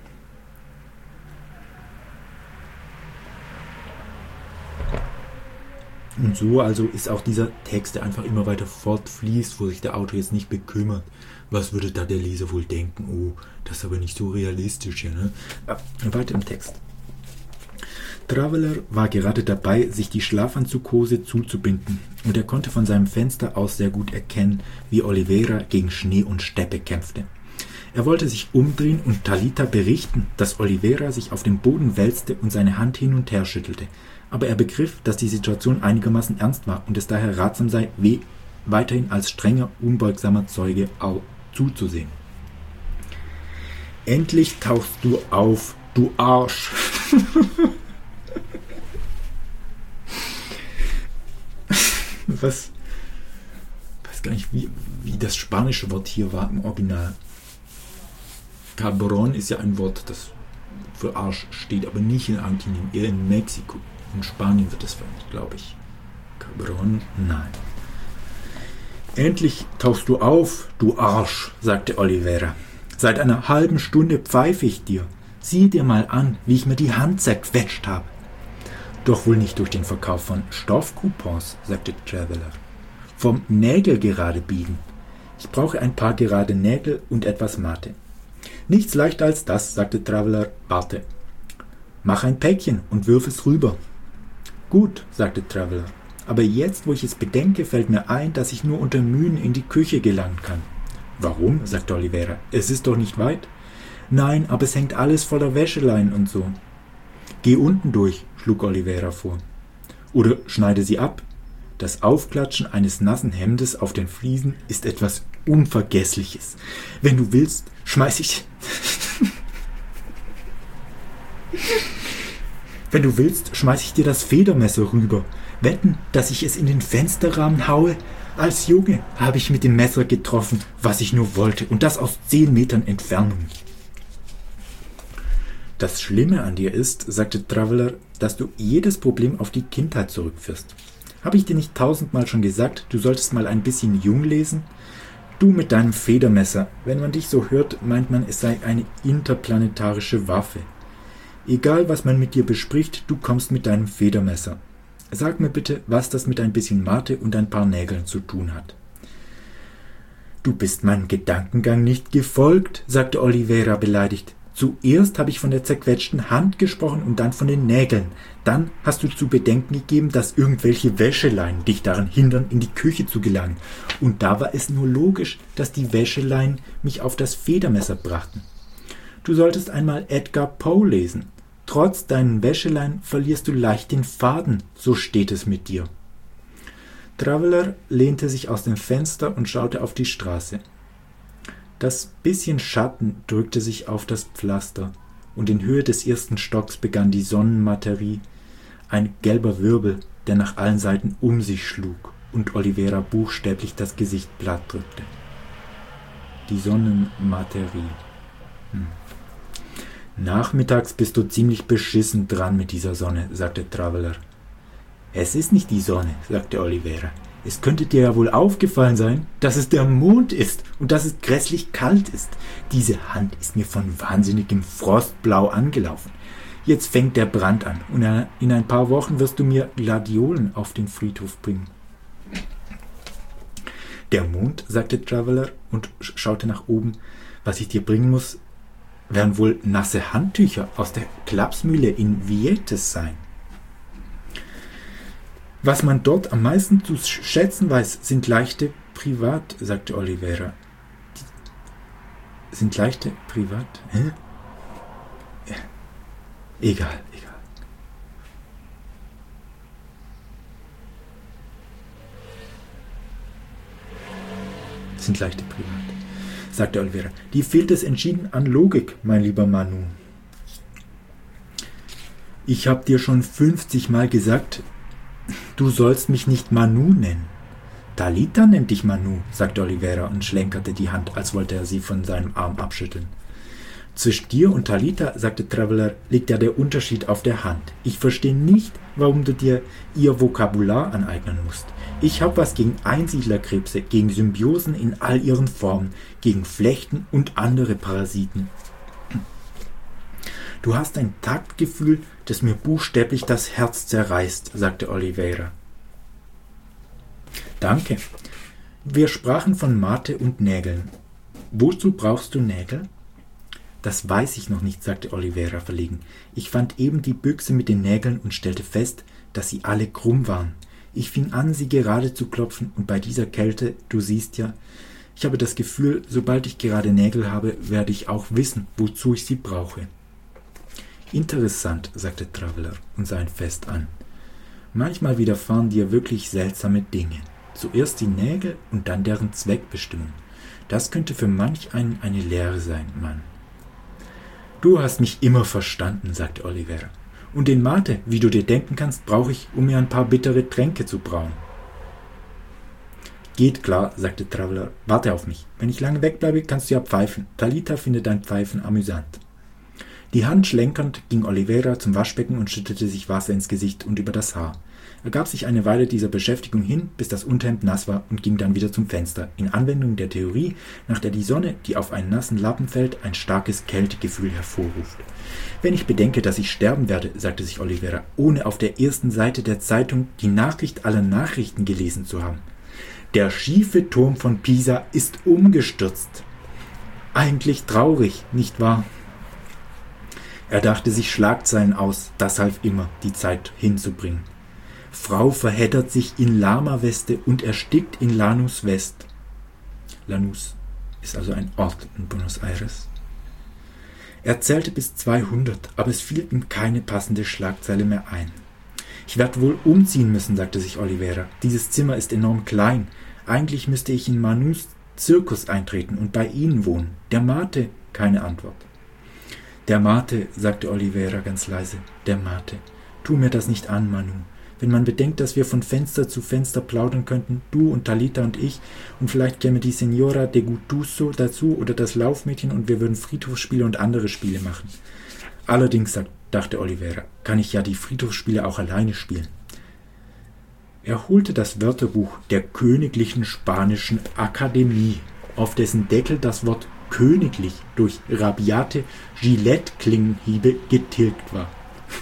Und so also ist auch dieser Text, der einfach immer weiter fortfließt, wo sich der Autor jetzt nicht bekümmert, was würde da der Leser wohl denken, oh, das ist aber nicht so realistisch, ja, ne? Weiter im Text. Traveler war gerade dabei, sich die Schlafanzughose zuzubinden, und er konnte von seinem Fenster aus sehr gut erkennen, wie Oliveira gegen Schnee und Steppe kämpfte. Er wollte sich umdrehen und Talita berichten, dass Oliveira sich auf dem Boden wälzte und seine Hand hin und her schüttelte, aber er begriff, dass die Situation einigermaßen ernst war und es daher ratsam sei, weiterhin als strenger, unbeugsamer Zeuge zuzusehen. »Endlich tauchst du auf, du Arsch!« Was? Ich weiß gar nicht, wie das spanische Wort hier war im Original. Cabron ist ja ein Wort, das für Arsch steht, aber nicht in Argentinien, eher in Mexiko. In Spanien wird es verwendet, glaube ich. Cabron? Nein. »Endlich tauchst du auf, du Arsch«, sagte Oliveira. »Seit einer halben Stunde pfeife ich dir. Sieh dir mal an, wie ich mir die Hand zerquetscht habe.« »Doch wohl nicht durch den Verkauf von Stoffcoupons«, sagte Traveler. »Vom Nägel gerade biegen. Ich brauche ein paar gerade Nägel und etwas Mate.« »Nichts leichter als das«, sagte Traveler. »Warte. Mach ein Päckchen und wirf es rüber.« »Gut«, sagte Traveler. »Aber jetzt, wo ich es bedenke, fällt mir ein, dass ich nur unter Mühen in die Küche gelangen kann.« »Warum?«, sagte Oliveira. »Es ist doch nicht weit.« »Nein, aber es hängt alles voller Wäscheleinen und so.« »Geh unten durch«, schlug Oliveira vor. »Oder schneide sie ab. Das Aufklatschen eines nassen Hemdes auf den Fliesen ist etwas Unvergessliches. Wenn du willst, schmeiß ich dir das Federmesser rüber. Wetten, dass ich es in den Fensterrahmen haue? Als Junge habe ich mit dem Messer getroffen, was ich nur wollte, und das aus 10 Metern Entfernung. Das Schlimme an dir ist, sagte Traveler, dass du jedes Problem auf die Kindheit zurückführst. Habe ich dir nicht 1000-mal schon gesagt, du solltest mal ein bisschen Jung lesen? Du mit deinem Federmesser, wenn man dich so hört, meint man, es sei eine interplanetarische Waffe. Egal, was man mit dir bespricht, du kommst mit deinem Federmesser. Sag mir bitte, was das mit ein bisschen Mate und ein paar Nägeln zu tun hat. Du bist meinem Gedankengang nicht gefolgt, sagte Oliveira beleidigt. Zuerst habe ich von der zerquetschten Hand gesprochen und dann von den Nägeln. Dann hast du zu bedenken gegeben, dass irgendwelche Wäscheleinen dich daran hindern, in die Küche zu gelangen. Und da war es nur logisch, dass die Wäscheleinen mich auf das Federmesser brachten. Du solltest einmal Edgar Poe lesen. Trotz deinen Wäscheleinen verlierst du leicht den Faden, so steht es mit dir. Traveler lehnte sich aus dem Fenster und schaute auf die Straße. Das bisschen Schatten drückte sich auf das Pflaster, und in Höhe des ersten Stocks begann die Sonnenmaterie, ein gelber Wirbel, der nach allen Seiten um sich schlug und Oliveira buchstäblich das Gesicht platt drückte. Die Sonnenmaterie. Nachmittags bist du ziemlich beschissen dran mit dieser Sonne, sagte Traveler. Es ist nicht die Sonne, sagte Oliveira. Es könnte dir ja wohl aufgefallen sein, dass es der Mond ist und dass es grässlich kalt ist. Diese Hand ist mir von wahnsinnigem Frostblau angelaufen. Jetzt fängt der Brand an und in ein paar Wochen wirst du mir Gladiolen auf den Friedhof bringen. Der Mond, sagte Traveler und schaute nach oben. Was ich dir bringen muss, werden wohl nasse Handtücher aus der Klapsmühle in Vietes sein. Was man dort am meisten zu schätzen weiß, sind leichte Privat, sagte Oliveira. Sind leichte Privat? Hä? Ja. Egal. Sind leichte Privat, sagte Oliveira. Die fehlt es entschieden an Logik, mein lieber Manu. Ich hab dir schon 50 Mal gesagt, du sollst mich nicht Manu nennen. Talita nennt dich Manu, sagte Oliveira und schlenkerte die Hand, als wollte er sie von seinem Arm abschütteln. Zwischen dir und Talita, sagte Traveler, liegt ja der Unterschied auf der Hand. Ich verstehe nicht, warum du dir ihr Vokabular aneignen musst. Ich habe was gegen Einsiedlerkrebse, gegen Symbiosen in all ihren Formen, gegen Flechten und andere Parasiten. Du hast ein Taktgefühl, das mir buchstäblich das Herz zerreißt, sagte Oliveira. Danke. Wir sprachen von Mate und Nägeln. Wozu brauchst du Nägel? Das weiß ich noch nicht, sagte Oliveira verlegen. Ich fand eben die Büchse mit den Nägeln und stellte fest, dass sie alle krumm waren. Ich fing an, sie gerade zu klopfen, und bei dieser Kälte, du siehst ja, ich habe das Gefühl, sobald ich gerade Nägel habe, werde ich auch wissen, wozu ich sie brauche. Interessant, sagte Traveler und sah ihn fest an. Manchmal widerfahren dir wirklich seltsame Dinge. Zuerst die Nägel und dann deren Zweckbestimmung. Das könnte für manch einen eine Lehre sein, Mann. Du hast mich immer verstanden, sagte Oliveira. Und den Mate, wie du dir denken kannst, brauche ich, um mir ein paar bittere Tränke zu brauen. Geht klar, sagte Traveler. Warte auf mich. Wenn ich lange wegbleibe, kannst du ja pfeifen. Talita findet dein Pfeifen amüsant. Die Hand schlenkernd ging Oliveira zum Waschbecken und schüttete sich Wasser ins Gesicht und über das Haar. Er gab sich eine Weile dieser Beschäftigung hin, bis das Unterhemd nass war, und ging dann wieder zum Fenster, in Anwendung der Theorie, nach der die Sonne, die auf einen nassen Lappen fällt, ein starkes Kältegefühl hervorruft. Wenn ich bedenke, dass ich sterben werde, sagte sich Oliveira, ohne auf der ersten Seite der Zeitung die Nachricht aller Nachrichten gelesen zu haben. Der schiefe Turm von Pisa ist umgestürzt. Eigentlich traurig, nicht wahr? Er dachte sich Schlagzeilen aus, das half immer, die Zeit hinzubringen. Frau verheddert sich in Lama-Weste und erstickt in Lanús West. Lanús ist also ein Ort in Buenos Aires. Er zählte bis 200, aber es fiel ihm keine passende Schlagzeile mehr ein. Ich werde wohl umziehen müssen, sagte sich Oliveira. Dieses Zimmer ist enorm klein. Eigentlich müsste ich in Manus Zirkus eintreten und bei Ihnen wohnen. Der Mate, keine Antwort. Der Mate, sagte Oliveira ganz leise. Der Mate. Tu mir das nicht an, Manu. Wenn man bedenkt, dass wir von Fenster zu Fenster plaudern könnten, du und Talita und ich, und vielleicht käme die Senora de Gutuso dazu oder das Laufmädchen und wir würden Friedhofsspiele und andere Spiele machen. Allerdings, dachte Oliveira, kann ich ja die Friedhofsspiele auch alleine spielen. Er holte das Wörterbuch der Königlichen Spanischen Akademie, auf dessen Deckel das Wort königlich durch rabiate Gillette-Klingenhiebe getilgt war.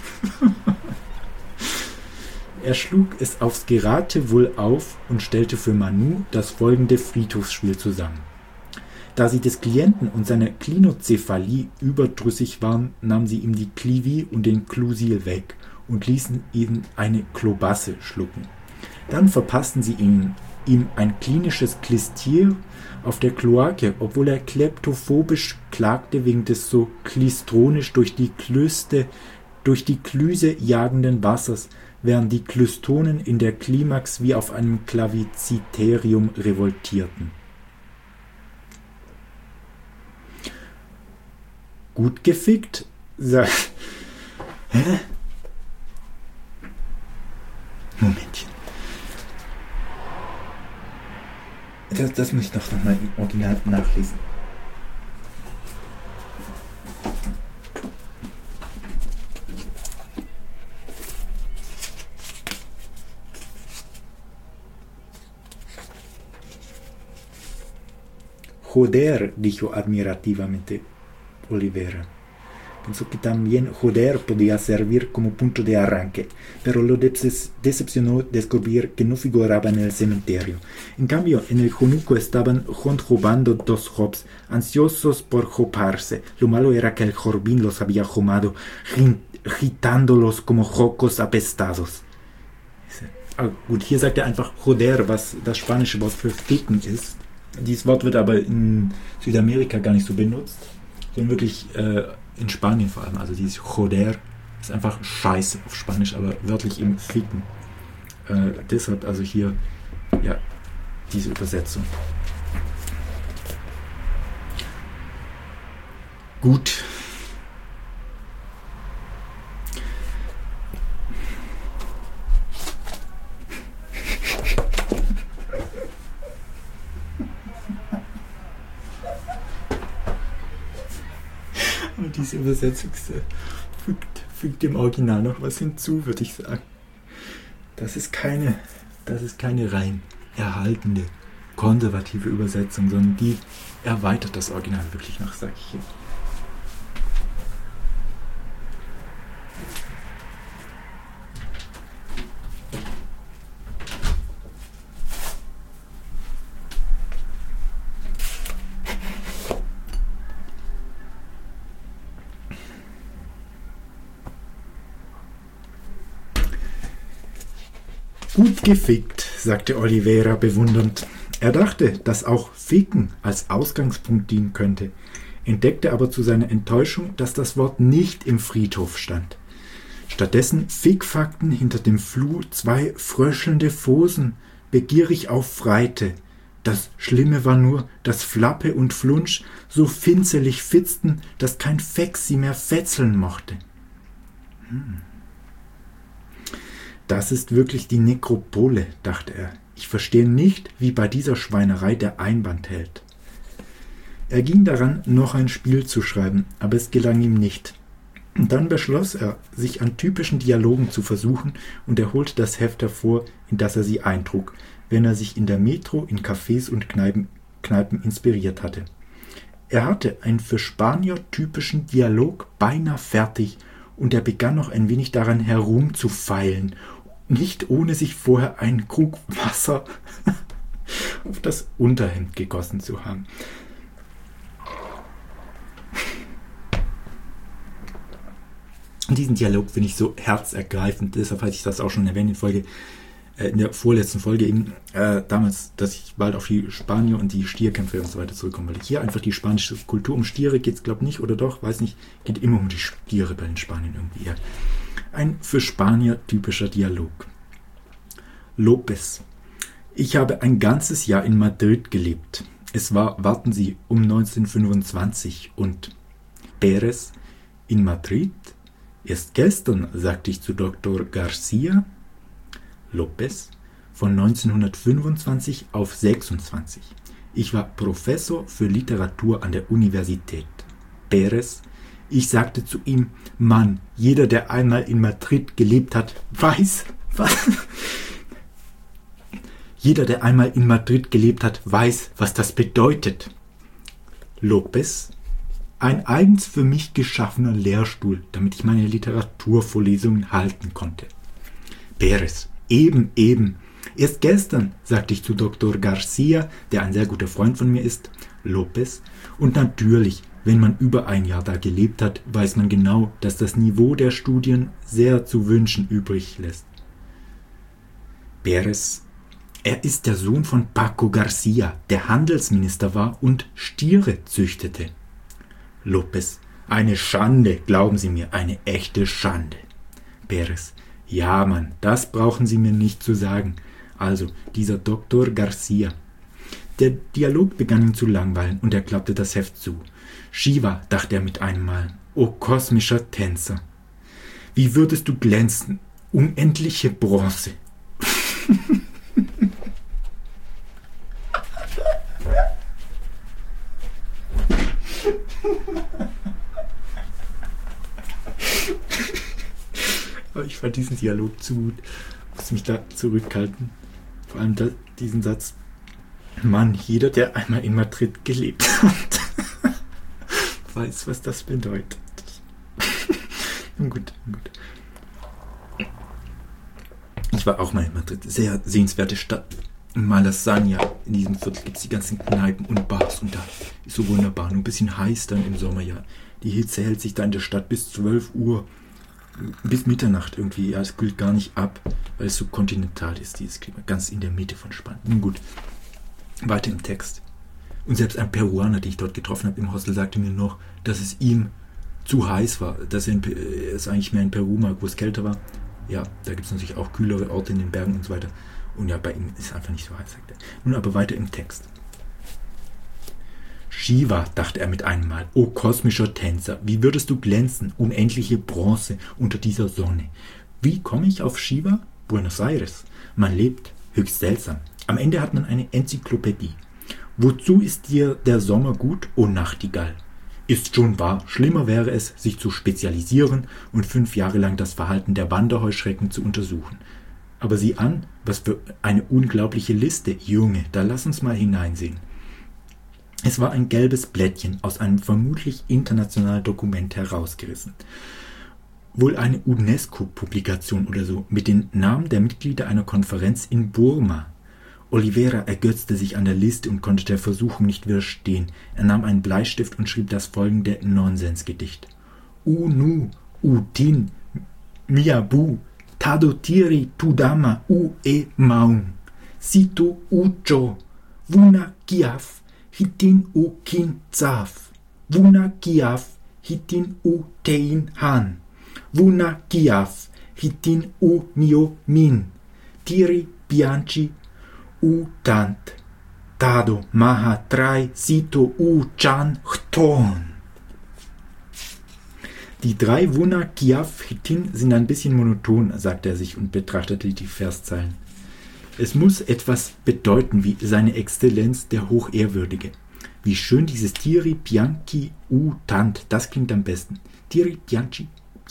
Er schlug es aufs Geratewohl auf und stellte für Manu das folgende Friedhofsspiel zusammen. Da sie des Klienten und seiner Klinozephalie überdrüssig waren, nahmen sie ihm die Clivi und den Clusil weg und ließen ihn eine Klobasse schlucken. Dann verpassten sie ihm ein klinisches Klistier auf der Kloake, obwohl er kleptophobisch klagte wegen des so klistronisch durch die Klüse jagenden Wassers, während die Klystonen in der Klimax wie auf einem Klaviziterium revoltierten. Gut gefickt, Hä? Momentchen. Das muss ich doch nochmal im Original nachlesen. Joder, dijo admirativamente Oliveira. Pensó que también joder podía servir como punto de arranque, pero lo decepcionó descubrir que no figuraba en el cementerio. En cambio, en el jonuco estaban jonjobando dos jobs, ansiosos por joparse. Lo malo era que el jorbín los había jomado, gitándolos como jocos apestados. Gut, hier sagt er einfach joder, was das spanische Wort für ficken ist. Dieses Wort wird aber in Südamerika gar nicht so benutzt, sondern wirklich in Spanien vor allem. Also dieses joder ist einfach Scheiße auf Spanisch, aber wörtlich eben ficken. Deshalb also hier ja diese Übersetzung. Gut. Und diese Übersetzung fügt dem Original noch was hinzu, würde ich sagen. Das ist keine rein erhaltende, konservative Übersetzung, sondern die erweitert das Original wirklich noch, sag ich hier. Gut gefickt, sagte Oliveira bewundernd. Er dachte, dass auch Ficken als Ausgangspunkt dienen könnte, entdeckte aber zu seiner Enttäuschung, dass das Wort nicht im Friedhof stand. Stattdessen fickfakten hinter dem Flur zwei fröschelnde Fosen, begierig auffreite. Das Schlimme war nur, dass Flappe und Flunsch so finzelig fitzten, dass kein Fex sie mehr fetzeln mochte. Das ist wirklich die Nekropole, dachte er. Ich verstehe nicht, wie bei dieser Schweinerei der Einband hält. Er ging daran, noch ein Spiel zu schreiben, aber es gelang ihm nicht. Und dann beschloss er, sich an typischen Dialogen zu versuchen, und er holte das Heft hervor, in das er sie eintrug, wenn er sich in der Metro, in Cafés und Kneipen inspiriert hatte. Er hatte einen für Spanier typischen Dialog beinahe fertig, und er begann noch ein wenig daran herumzufeilen, nicht ohne sich vorher einen Krug Wasser auf das Unterhemd gegossen zu haben. Und diesen Dialog finde ich so herzergreifend, deshalb hatte ich das auch schon erwähnt in der vorletzten Folge eben, damals, dass ich bald auf die Spanier und die Stierkämpfe und so weiter zurückkomme, weil hier einfach die spanische Kultur, um Stiere geht es glaube ich nicht, oder doch, weiß nicht, geht immer um die Stiere bei den Spaniern irgendwie. Ja. Ein für Spanier typischer Dialog. López. Ich habe ein ganzes Jahr in Madrid gelebt. Es war, warten Sie, um 1925 und Pérez in Madrid? Erst gestern, sagte ich zu Dr. Garcia. Lopez, von 1925 auf 26. Ich war Professor für Literatur an der Universität. Perez, ich sagte zu ihm, Mann, jeder, der einmal in Madrid gelebt hat, weiß, was... Jeder, der einmal in Madrid gelebt hat, weiß, was das bedeutet. Lopez, ein eigens für mich geschaffener Lehrstuhl, damit ich meine Literaturvorlesungen halten konnte. Perez, eben. Erst gestern sagte ich zu Dr. Garcia, der ein sehr guter Freund von mir ist, Lopez, und natürlich, wenn man über ein Jahr da gelebt hat, weiß man genau, dass das Niveau der Studien sehr zu wünschen übrig lässt. Perez, er ist der Sohn von Paco Garcia, der Handelsminister war und Stiere züchtete. Lopez, eine Schande, glauben Sie mir, eine echte Schande. Perez, ja Mann, das brauchen Sie mir nicht zu sagen. Also, dieser Dr. Garcia. Der Dialog begann ihn zu langweilen und er klappte das Heft zu. Shiva, dachte er mit einem Mal, o kosmischer Tänzer. Wie würdest du glänzen, unendliche Bronze. Aber ich fand diesen Dialog zu gut. Ich muss mich da zurückhalten. Vor allem diesen Satz. Mann, jeder, der einmal in Madrid gelebt hat, weiß, was das bedeutet. Gut. Ich war auch mal in Madrid. Sehr sehenswerte Stadt. In Malasaña, in diesem Viertel gibt es die ganzen Kneipen und Bars und da ist so wunderbar. Nur ein bisschen heiß dann im Sommer, ja. Die Hitze hält sich da in der Stadt bis 12 Uhr. Bis Mitternacht irgendwie. Ja, es kühlt gar nicht ab, weil es so kontinental ist, dieses Klima. Ganz in der Mitte von Spanien. Nun gut, weiter im Text. Und selbst ein Peruaner, den ich dort getroffen habe im Hostel, sagte mir noch, dass es ihm zu heiß war. Dass er es eigentlich mehr in Peru mag, wo es kälter war. Ja, da gibt es natürlich auch kühlere Orte in den Bergen und so weiter. Und ja, bei ihm ist es einfach nicht so heiß, sagt er. Nun aber weiter im Text. Shiva, dachte er mit einem Mal, o kosmischer Tänzer, wie würdest du glänzen, unendliche Bronze unter dieser Sonne. Wie komme ich auf Shiva? Buenos Aires. Man lebt, höchst seltsam. Am Ende hat man eine Enzyklopädie. Wozu ist dir der Sommer gut, o Nachtigall? Ist schon wahr, schlimmer wäre es, sich zu spezialisieren und 5 Jahre lang das Verhalten der Wanderheuschrecken zu untersuchen. Aber sieh an, was für eine unglaubliche Liste, Junge, da lass uns mal hineinsehen. Es war ein gelbes Blättchen aus einem vermutlich internationalen Dokument herausgerissen. Wohl eine UNESCO-Publikation oder so, mit den Namen der Mitglieder einer Konferenz in Burma. Oliveira ergötzte sich an der Liste und konnte der Versuchung nicht widerstehen. Er nahm einen Bleistift und schrieb das folgende Nonsensgedicht. Nu, Utin, Miabu, Tadotiri Tudama e Maung, Situ Ucho, Wuna Kiaf, Hitin Kin Zaf, Wuna Kiaf, Hitin Tein Han, Wuna Kiaf, Hitin Nio Min, Tiri Bianchi Tant, Tado Maha Trai Sito Chan Chton. Die 3 Wuna Kiaf Hitin sind ein bisschen monoton, sagte er sich und betrachtete die Verszeilen. Es muss etwas bedeuten wie seine Exzellenz der Hochehrwürdige. Wie schön dieses Tiri Bianchi Tant, das klingt am besten. Tiri Bianchi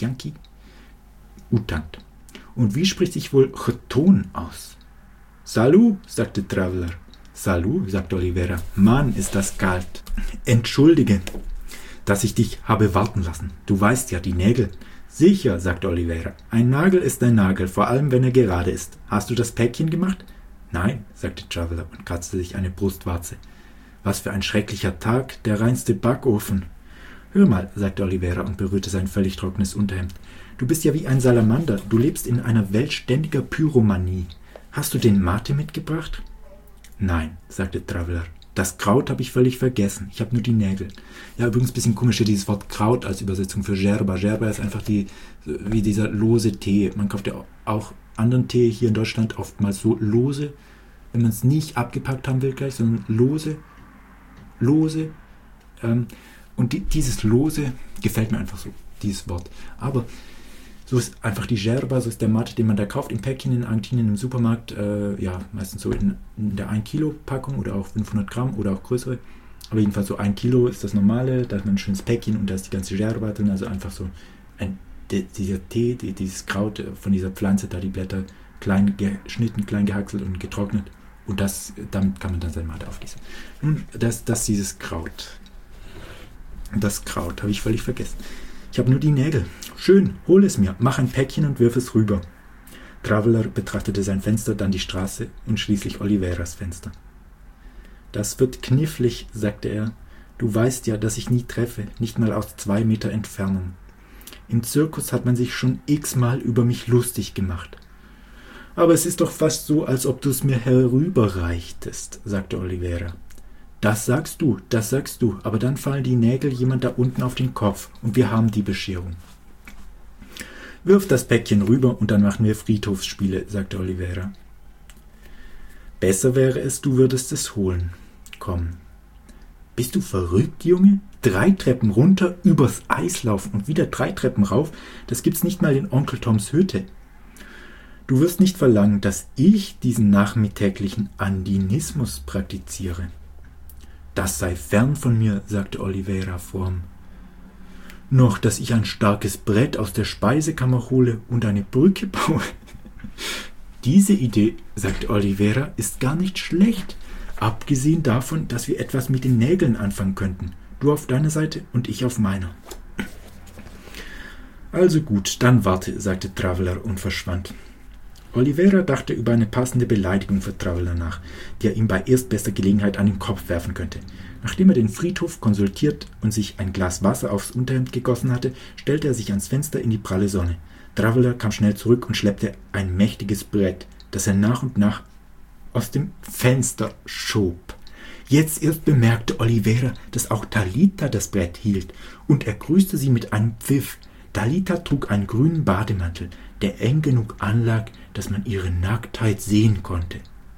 Tant. Und wie spricht sich wohl Chton aus? Salut, sagte Traveler. Salut, sagte Oliveira. Mann, ist das kalt. Entschuldige, dass ich dich habe warten lassen. Du weißt ja, die Nägel. Sicher, sagte Oliveira. Ein Nagel ist ein Nagel, vor allem wenn er gerade ist. Hast du das Päckchen gemacht? Nein, sagte Traveler und kratzte sich eine Brustwarze. Was für ein schrecklicher Tag, der reinste Backofen. Hör mal, sagte Oliveira und berührte sein völlig trockenes Unterhemd. Du bist ja wie ein Salamander. Du lebst in einer Welt ständiger Pyromanie. Hast du den Mate mitgebracht? Nein, sagte Traveler. Das Kraut habe ich völlig vergessen. Ich habe nur die Nägel. Ja, übrigens ein bisschen komisch hier dieses Wort Kraut als Übersetzung für Gerber. Gerber ist einfach wie dieser lose Tee. Man kauft ja auch anderen Tee hier in Deutschland oftmals so lose, wenn man es nicht abgepackt haben will gleich, sondern lose. Und dieses lose gefällt mir einfach so, dieses Wort. Aber So ist einfach die Gerber, so ist der Matt, den man da kauft, im Päckchen in Argentinien im Supermarkt, meistens so in der 1 Kilo Packung oder auch 500 Gramm oder auch größere. Aber jedenfalls so 1 Kilo ist das normale, da hat man ein schönes Päckchen und da ist die ganze Gerber drin, also einfach so dieser Tee, dieses Kraut von dieser Pflanze, da die Blätter klein geschnitten, klein gehackselt und getrocknet. Und damit kann man dann sein Mate aufgießen. Nun, dieses Kraut. Das Kraut habe ich völlig vergessen. Ich habe nur die Nägel. Schön, hol es mir, mach ein Päckchen und wirf es rüber. Traveler betrachtete sein Fenster, dann die Straße und schließlich Oliveras Fenster. Das wird knifflig, sagte er. Du weißt ja, dass ich nie treffe, nicht mal aus 2 Meter Entfernung. Im Zirkus hat man sich schon x-mal über mich lustig gemacht. Aber es ist doch fast so, als ob du es mir herüberreichtest, sagte Olivera. Das sagst du, aber dann fallen die Nägel jemand da unten auf den Kopf und wir haben die Bescherung. Wirf das Päckchen rüber und dann machen wir Friedhofsspiele, sagte Olivera. Besser wäre es, du würdest es holen. Komm. Bist du verrückt, Junge? 3 Treppen runter, übers Eis laufen und wieder 3 Treppen rauf? Das gibt's nicht mal in Onkel Toms Hütte. Du wirst nicht verlangen, dass ich diesen nachmittäglichen Andinismus praktiziere. Das sei fern von mir, sagte Olivera vorn. Noch, dass ich ein starkes Brett aus der Speisekammer hole und eine Brücke baue. Diese Idee, sagte Olivera, ist gar nicht schlecht. Abgesehen davon, dass wir etwas mit den Nägeln anfangen könnten. Du auf deiner Seite und ich auf meiner. Also gut, dann warte, sagte Traveler und verschwand. Olivera dachte über eine passende Beleidigung für Traveler nach, die er ihm bei erstbester Gelegenheit an den Kopf werfen könnte. Nachdem er den Friedhof konsultiert und sich ein Glas Wasser aufs Unterhemd gegossen hatte, stellte er sich ans Fenster in die pralle Sonne. Traveler kam schnell zurück und schleppte ein mächtiges Brett, das er nach und nach aus dem Fenster schob. Jetzt erst bemerkte Olivera, dass auch Talita das Brett hielt, und er grüßte sie mit einem Pfiff. Talita trug einen grünen Bademantel, der eng genug anlag, dass man ihre Nacktheit sehen konnte.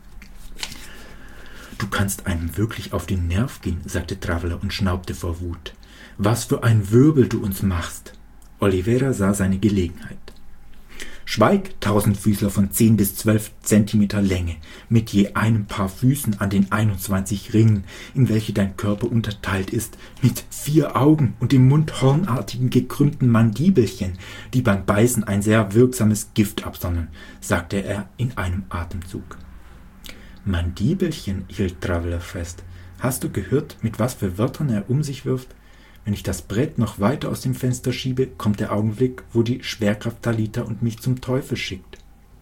»Du kannst einem wirklich auf den Nerv gehen«, sagte Traveler und schnaubte vor Wut. »Was für ein Wirbel du uns machst!« Olivera sah seine Gelegenheit. »Schweig, Tausendfüßler von 10 bis 12 Zentimeter Länge, mit je einem Paar Füßen an den 21 Ringen, in welche dein Körper unterteilt ist, mit 4 Augen und im Mund hornartigen gekrümmten Mandibelchen, die beim Beißen ein sehr wirksames Gift absondern«, sagte er in einem Atemzug. »Mandibelchen«, hielt Traveler fest. »Hast du gehört, mit was für Wörtern er um sich wirft? Wenn ich das Brett noch weiter aus dem Fenster schiebe, kommt der Augenblick, wo die Schwerkraft Talita und mich zum Teufel schickt.«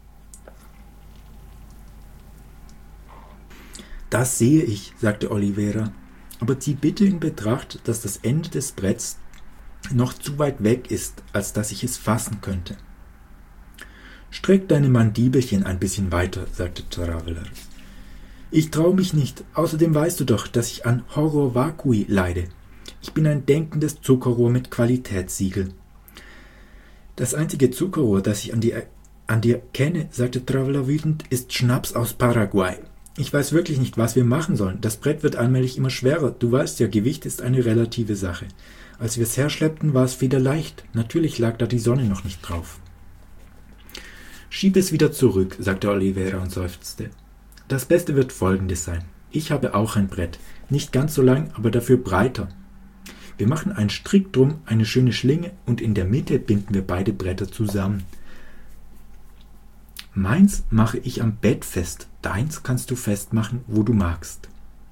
»Das sehe ich«, sagte Olivera, »aber zieh bitte in Betracht, dass das Ende des Bretts noch zu weit weg ist, als dass ich es fassen könnte.« »Streck deine Mandibelchen ein bisschen weiter«, sagte Traveler. »Ich traue mich nicht, außerdem weißt du doch, dass ich an Horror vacui leide. Ich bin ein denkendes Zuckerrohr mit Qualitätssiegel.« »Das einzige Zuckerrohr, das ich an dir kenne«, sagte Traveler wütend, »ist Schnaps aus Paraguay. Ich weiß wirklich nicht, was wir machen sollen. Das Brett wird allmählich immer schwerer. Du weißt ja, Gewicht ist eine relative Sache. Als wir es herschleppten, war es federleicht. Natürlich lag da die Sonne noch nicht drauf.« »Schieb es wieder zurück«, sagte Olivera und seufzte. »Das Beste wird Folgendes sein. Ich habe auch ein Brett. Nicht ganz so lang, aber dafür breiter. Wir machen einen Strick drum, eine schöne Schlinge, und in der Mitte binden wir beide Bretter zusammen. Meins mache ich am Bett fest, deins kannst du festmachen, wo du magst.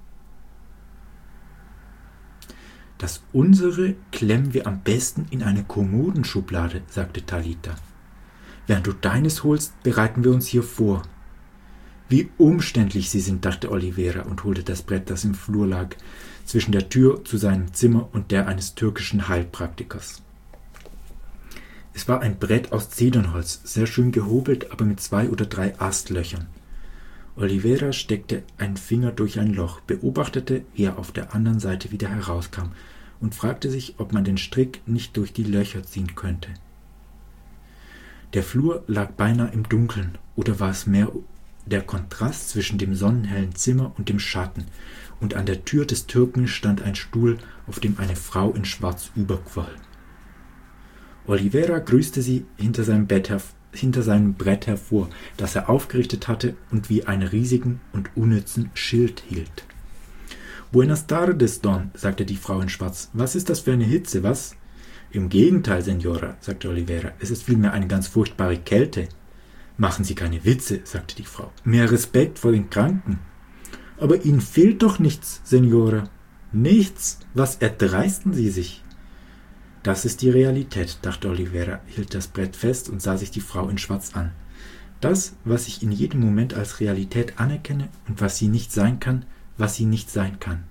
Das unsere klemmen wir am besten in eine Kommodenschublade«, sagte Talita. »Während du deines holst, bereiten wir uns hier vor.« »Wie umständlich Sie sind«, dachte Olivera und holte das Brett, das im Flur lag, zwischen der Tür zu seinem Zimmer und der eines türkischen Heilpraktikers. Es war ein Brett aus Zedernholz, sehr schön gehobelt, aber mit 2 oder 3 Astlöchern. Olivera steckte einen Finger durch ein Loch, beobachtete, wie er auf der anderen Seite wieder herauskam, und fragte sich, ob man den Strick nicht durch die Löcher ziehen könnte. Der Flur lag beinahe im Dunkeln, oder war es mehr der Kontrast zwischen dem sonnenhellen Zimmer und dem Schatten, und an der Tür des Türken stand ein Stuhl, auf dem eine Frau in Schwarz überquoll. Oliveira grüßte sie hinter seinem Brett hervor, das er aufgerichtet hatte und wie einen riesigen und unnützen Schild hielt. »Buenas tardes, Don«, sagte die Frau in Schwarz. »Was ist das für eine Hitze, was?« »Im Gegenteil, Senora«, sagte Oliveira. »Es ist vielmehr eine ganz furchtbare Kälte.« »Machen Sie keine Witze«, sagte die Frau. »Mehr Respekt vor den Kranken.« »Aber Ihnen fehlt doch nichts, Senora.« »Nichts? Was erdreisten Sie sich?« »Das ist die Realität«, dachte Oliveira, hielt das Brett fest und sah sich die Frau in Schwarz an. »Das, was ich in jedem Moment als Realität anerkenne und was sie nicht sein kann, was sie nicht sein kann.«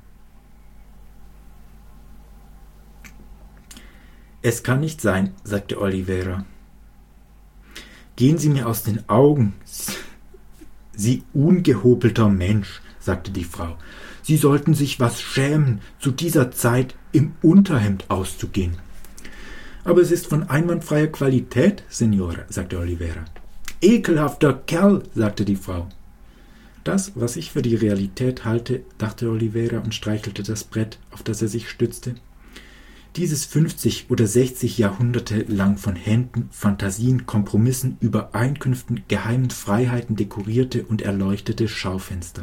»Es kann nicht sein«, sagte Oliveira. »Gehen Sie mir aus den Augen, Sie ungehobelter Mensch«, sagte die Frau. »Sie sollten sich was schämen, zu dieser Zeit im Unterhemd auszugehen.« »Aber es ist von einwandfreier Qualität, Signora«, sagte Oliveira. »Ekelhafter Kerl«, sagte die Frau. »Das, was ich für die Realität halte«, dachte Oliveira und streichelte das Brett, auf das er sich stützte. »Dieses 50 oder 60 Jahrhunderte lang von Händen, Fantasien, Kompromissen, Übereinkünften, geheimen Freiheiten dekorierte und erleuchtete Schaufenster.«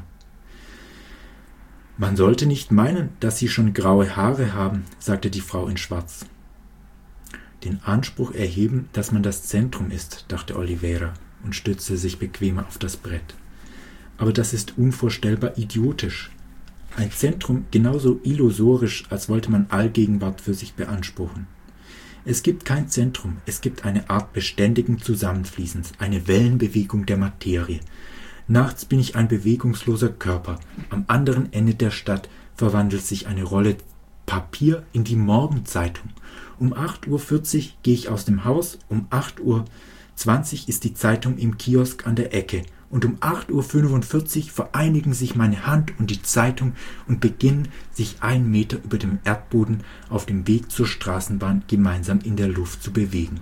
»Man sollte nicht meinen, dass Sie schon graue Haare haben«, sagte die Frau in Schwarz. »Den Anspruch erheben, dass man das Zentrum ist«, dachte Oliveira und stützte sich bequemer auf das Brett. »Aber das ist unvorstellbar idiotisch. Ein Zentrum genauso illusorisch, als wollte man Allgegenwart für sich beanspruchen. Es gibt kein Zentrum, es gibt eine Art beständigen Zusammenfließens, eine Wellenbewegung der Materie. Nachts bin ich ein bewegungsloser Körper. Am anderen Ende der Stadt verwandelt sich eine Rolle Papier in die Morgenzeitung. Um 8:40 Uhr gehe ich aus dem Haus, um 8:20 Uhr ist die Zeitung im Kiosk an der Ecke und um 8:45 Uhr vereinigen sich meine Hand und die Zeitung und beginnen, sich 1 Meter über dem Erdboden auf dem Weg zur Straßenbahn gemeinsam in der Luft zu bewegen.«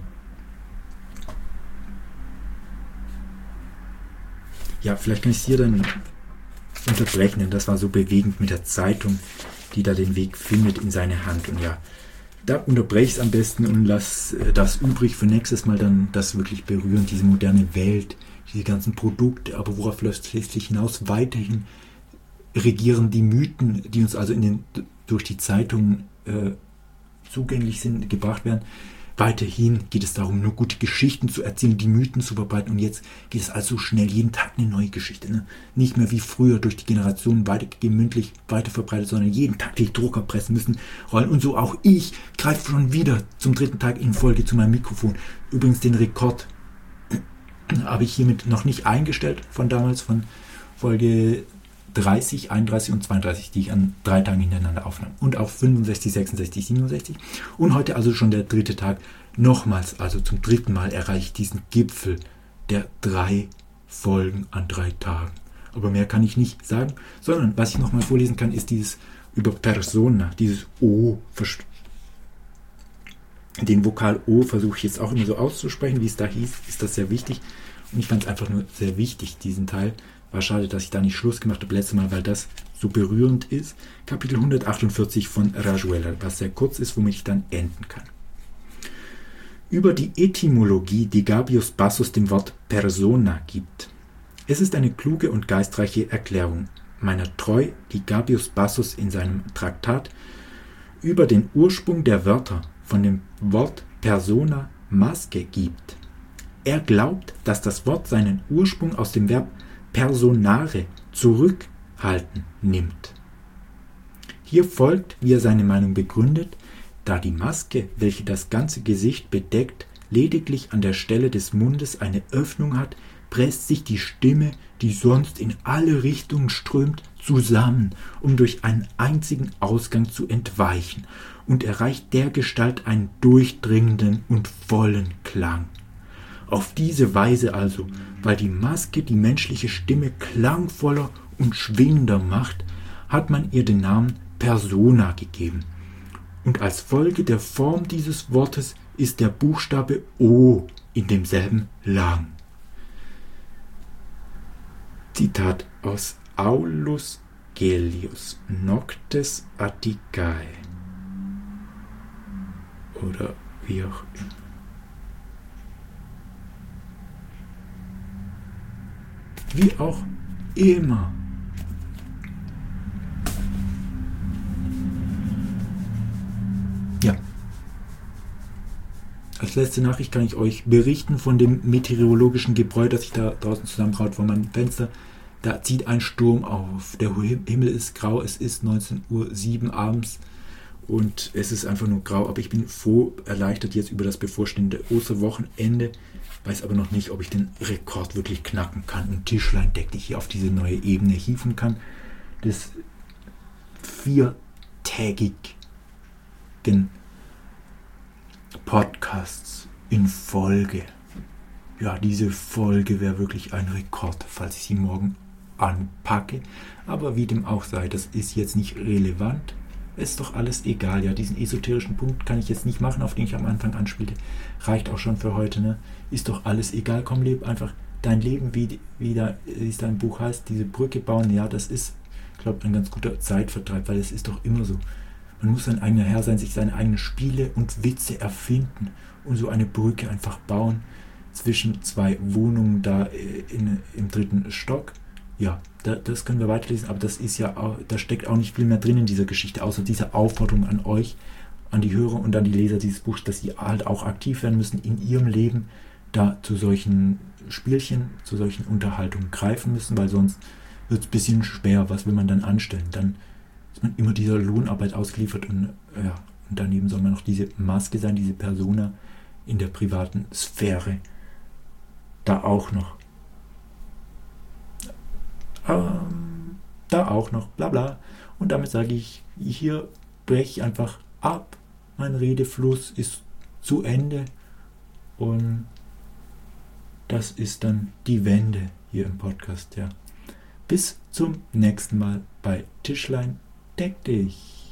Ja, vielleicht kann ich es hier dann unterbrechen, denn das war so bewegend mit der Zeitung, die da den Weg findet in seine Hand. Und ja, da unterbreche ich es am besten und lasse das übrig für nächstes Mal dann das wirklich berühren, diese moderne Welt, diese ganzen Produkte, aber worauf läuft es letztlich hinaus? Weiterhin regieren die Mythen, die uns also durch die Zeitungen zugänglich sind, gebracht werden. Weiterhin geht es darum, nur gute Geschichten zu erzählen, die Mythen zu verbreiten. Und jetzt geht es also schnell, jeden Tag eine neue Geschichte. Ne? Nicht mehr wie früher durch die Generationen weitergegeben, mündlich weiterverbreitet, sondern jeden Tag die Druckerpressen müssen rollen. Und so auch ich greife schon wieder zum 3. Tag in Folge zu meinem Mikrofon. Übrigens den Rekord habe ich hiermit noch nicht eingestellt von damals, von Folge 30, 31 und 32, die ich an 3 Tagen hintereinander aufnahm. Und auch 65, 66, 67. Und heute also schon der 3. Tag. Nochmals, also zum 3. Mal erreiche ich diesen Gipfel der 3 Folgen an 3 Tagen. Aber mehr kann ich nicht sagen, sondern was ich nochmal vorlesen kann, ist dieses über Persona, dieses O. Den Vokal O versuche ich jetzt auch immer so auszusprechen, wie es da hieß, ist das sehr wichtig. Und ich fand es einfach nur sehr wichtig, diesen Teil. War schade, dass ich da nicht Schluss gemacht habe letztes Mal, weil das so berührend ist. Kapitel 148 von Rayuela, was sehr kurz ist, womit ich dann enden kann. Über die Etymologie, die Gabius Bassus dem Wort Persona gibt. Es ist eine kluge und geistreiche Erklärung meiner treu, die Gabius Bassus in seinem Traktat über den Ursprung der Wörter von dem Wort Persona Maske gibt. Er glaubt, dass das Wort seinen Ursprung aus dem Verb personare, zurückhalten, nimmt. Hier folgt, wie er seine Meinung begründet, da die Maske, welche das ganze Gesicht bedeckt, lediglich an der Stelle des Mundes eine Öffnung hat, presst sich die Stimme, die sonst in alle Richtungen strömt, zusammen, um durch einen einzigen Ausgang zu entweichen und erreicht dergestalt einen durchdringenden und vollen Klang. Auf diese Weise also, weil die Maske die menschliche Stimme klangvoller und schwingender macht, hat man ihr den Namen Persona gegeben. Und als Folge der Form dieses Wortes ist der Buchstabe O in demselben lang. Zitat aus Aulus Gellius, Noctes Atticae. Oder wie auch immer. Wie auch immer. Ja. Als letzte Nachricht kann ich euch berichten von dem meteorologischen Gebräu, das sich da draußen zusammenbraut vor meinem Fenster. Da zieht ein Sturm auf. Der Himmel ist grau. Es ist 19:07 Uhr abends und es ist einfach nur grau. Aber ich bin froh, erleichtert jetzt über das bevorstehende Osterwochenende. Weiß aber noch nicht, ob ich den Rekord wirklich knacken kann und Tischlein deck dich hier auf diese neue Ebene hieven kann. Des 4-tägigen Podcasts in Folge. Ja, diese Folge wäre wirklich ein Rekord, falls ich sie morgen anpacke. Aber wie dem auch sei, das ist jetzt nicht relevant. Ist doch alles egal. Ja, diesen esoterischen Punkt kann ich jetzt nicht machen, auf den ich am Anfang anspielte. Reicht auch schon für heute, ne? Ist doch alles egal. Komm, leb einfach dein Leben, wie es dein Buch heißt, diese Brücke bauen. Ja, das ist, glaube ich, ein ganz guter Zeitvertreib, weil es ist doch immer so. Man muss sein eigener Herr sein, sich seine eigenen Spiele und Witze erfinden und so eine Brücke einfach bauen zwischen zwei Wohnungen da im 3. Stock. Ja, das können wir weiterlesen, aber das ist ja auch, da steckt auch nicht viel mehr drin in dieser Geschichte, außer dieser Aufforderung an euch, an die Hörer und an die Leser dieses Buchs, dass sie halt auch aktiv werden müssen in ihrem Leben, da zu solchen Spielchen, zu solchen Unterhaltungen greifen müssen, weil sonst wird es ein bisschen schwer. Was will man dann anstellen? Dann ist man immer dieser Lohnarbeit ausgeliefert und daneben soll man noch diese Maske sein, diese Persona in der privaten Sphäre. Da auch noch, bla bla. Und damit sage ich, hier breche ich einfach ab. Mein Redefluss ist zu Ende und das ist dann die Wende hier im Podcast, ja. Bis zum nächsten Mal bei Tischlein deck dich.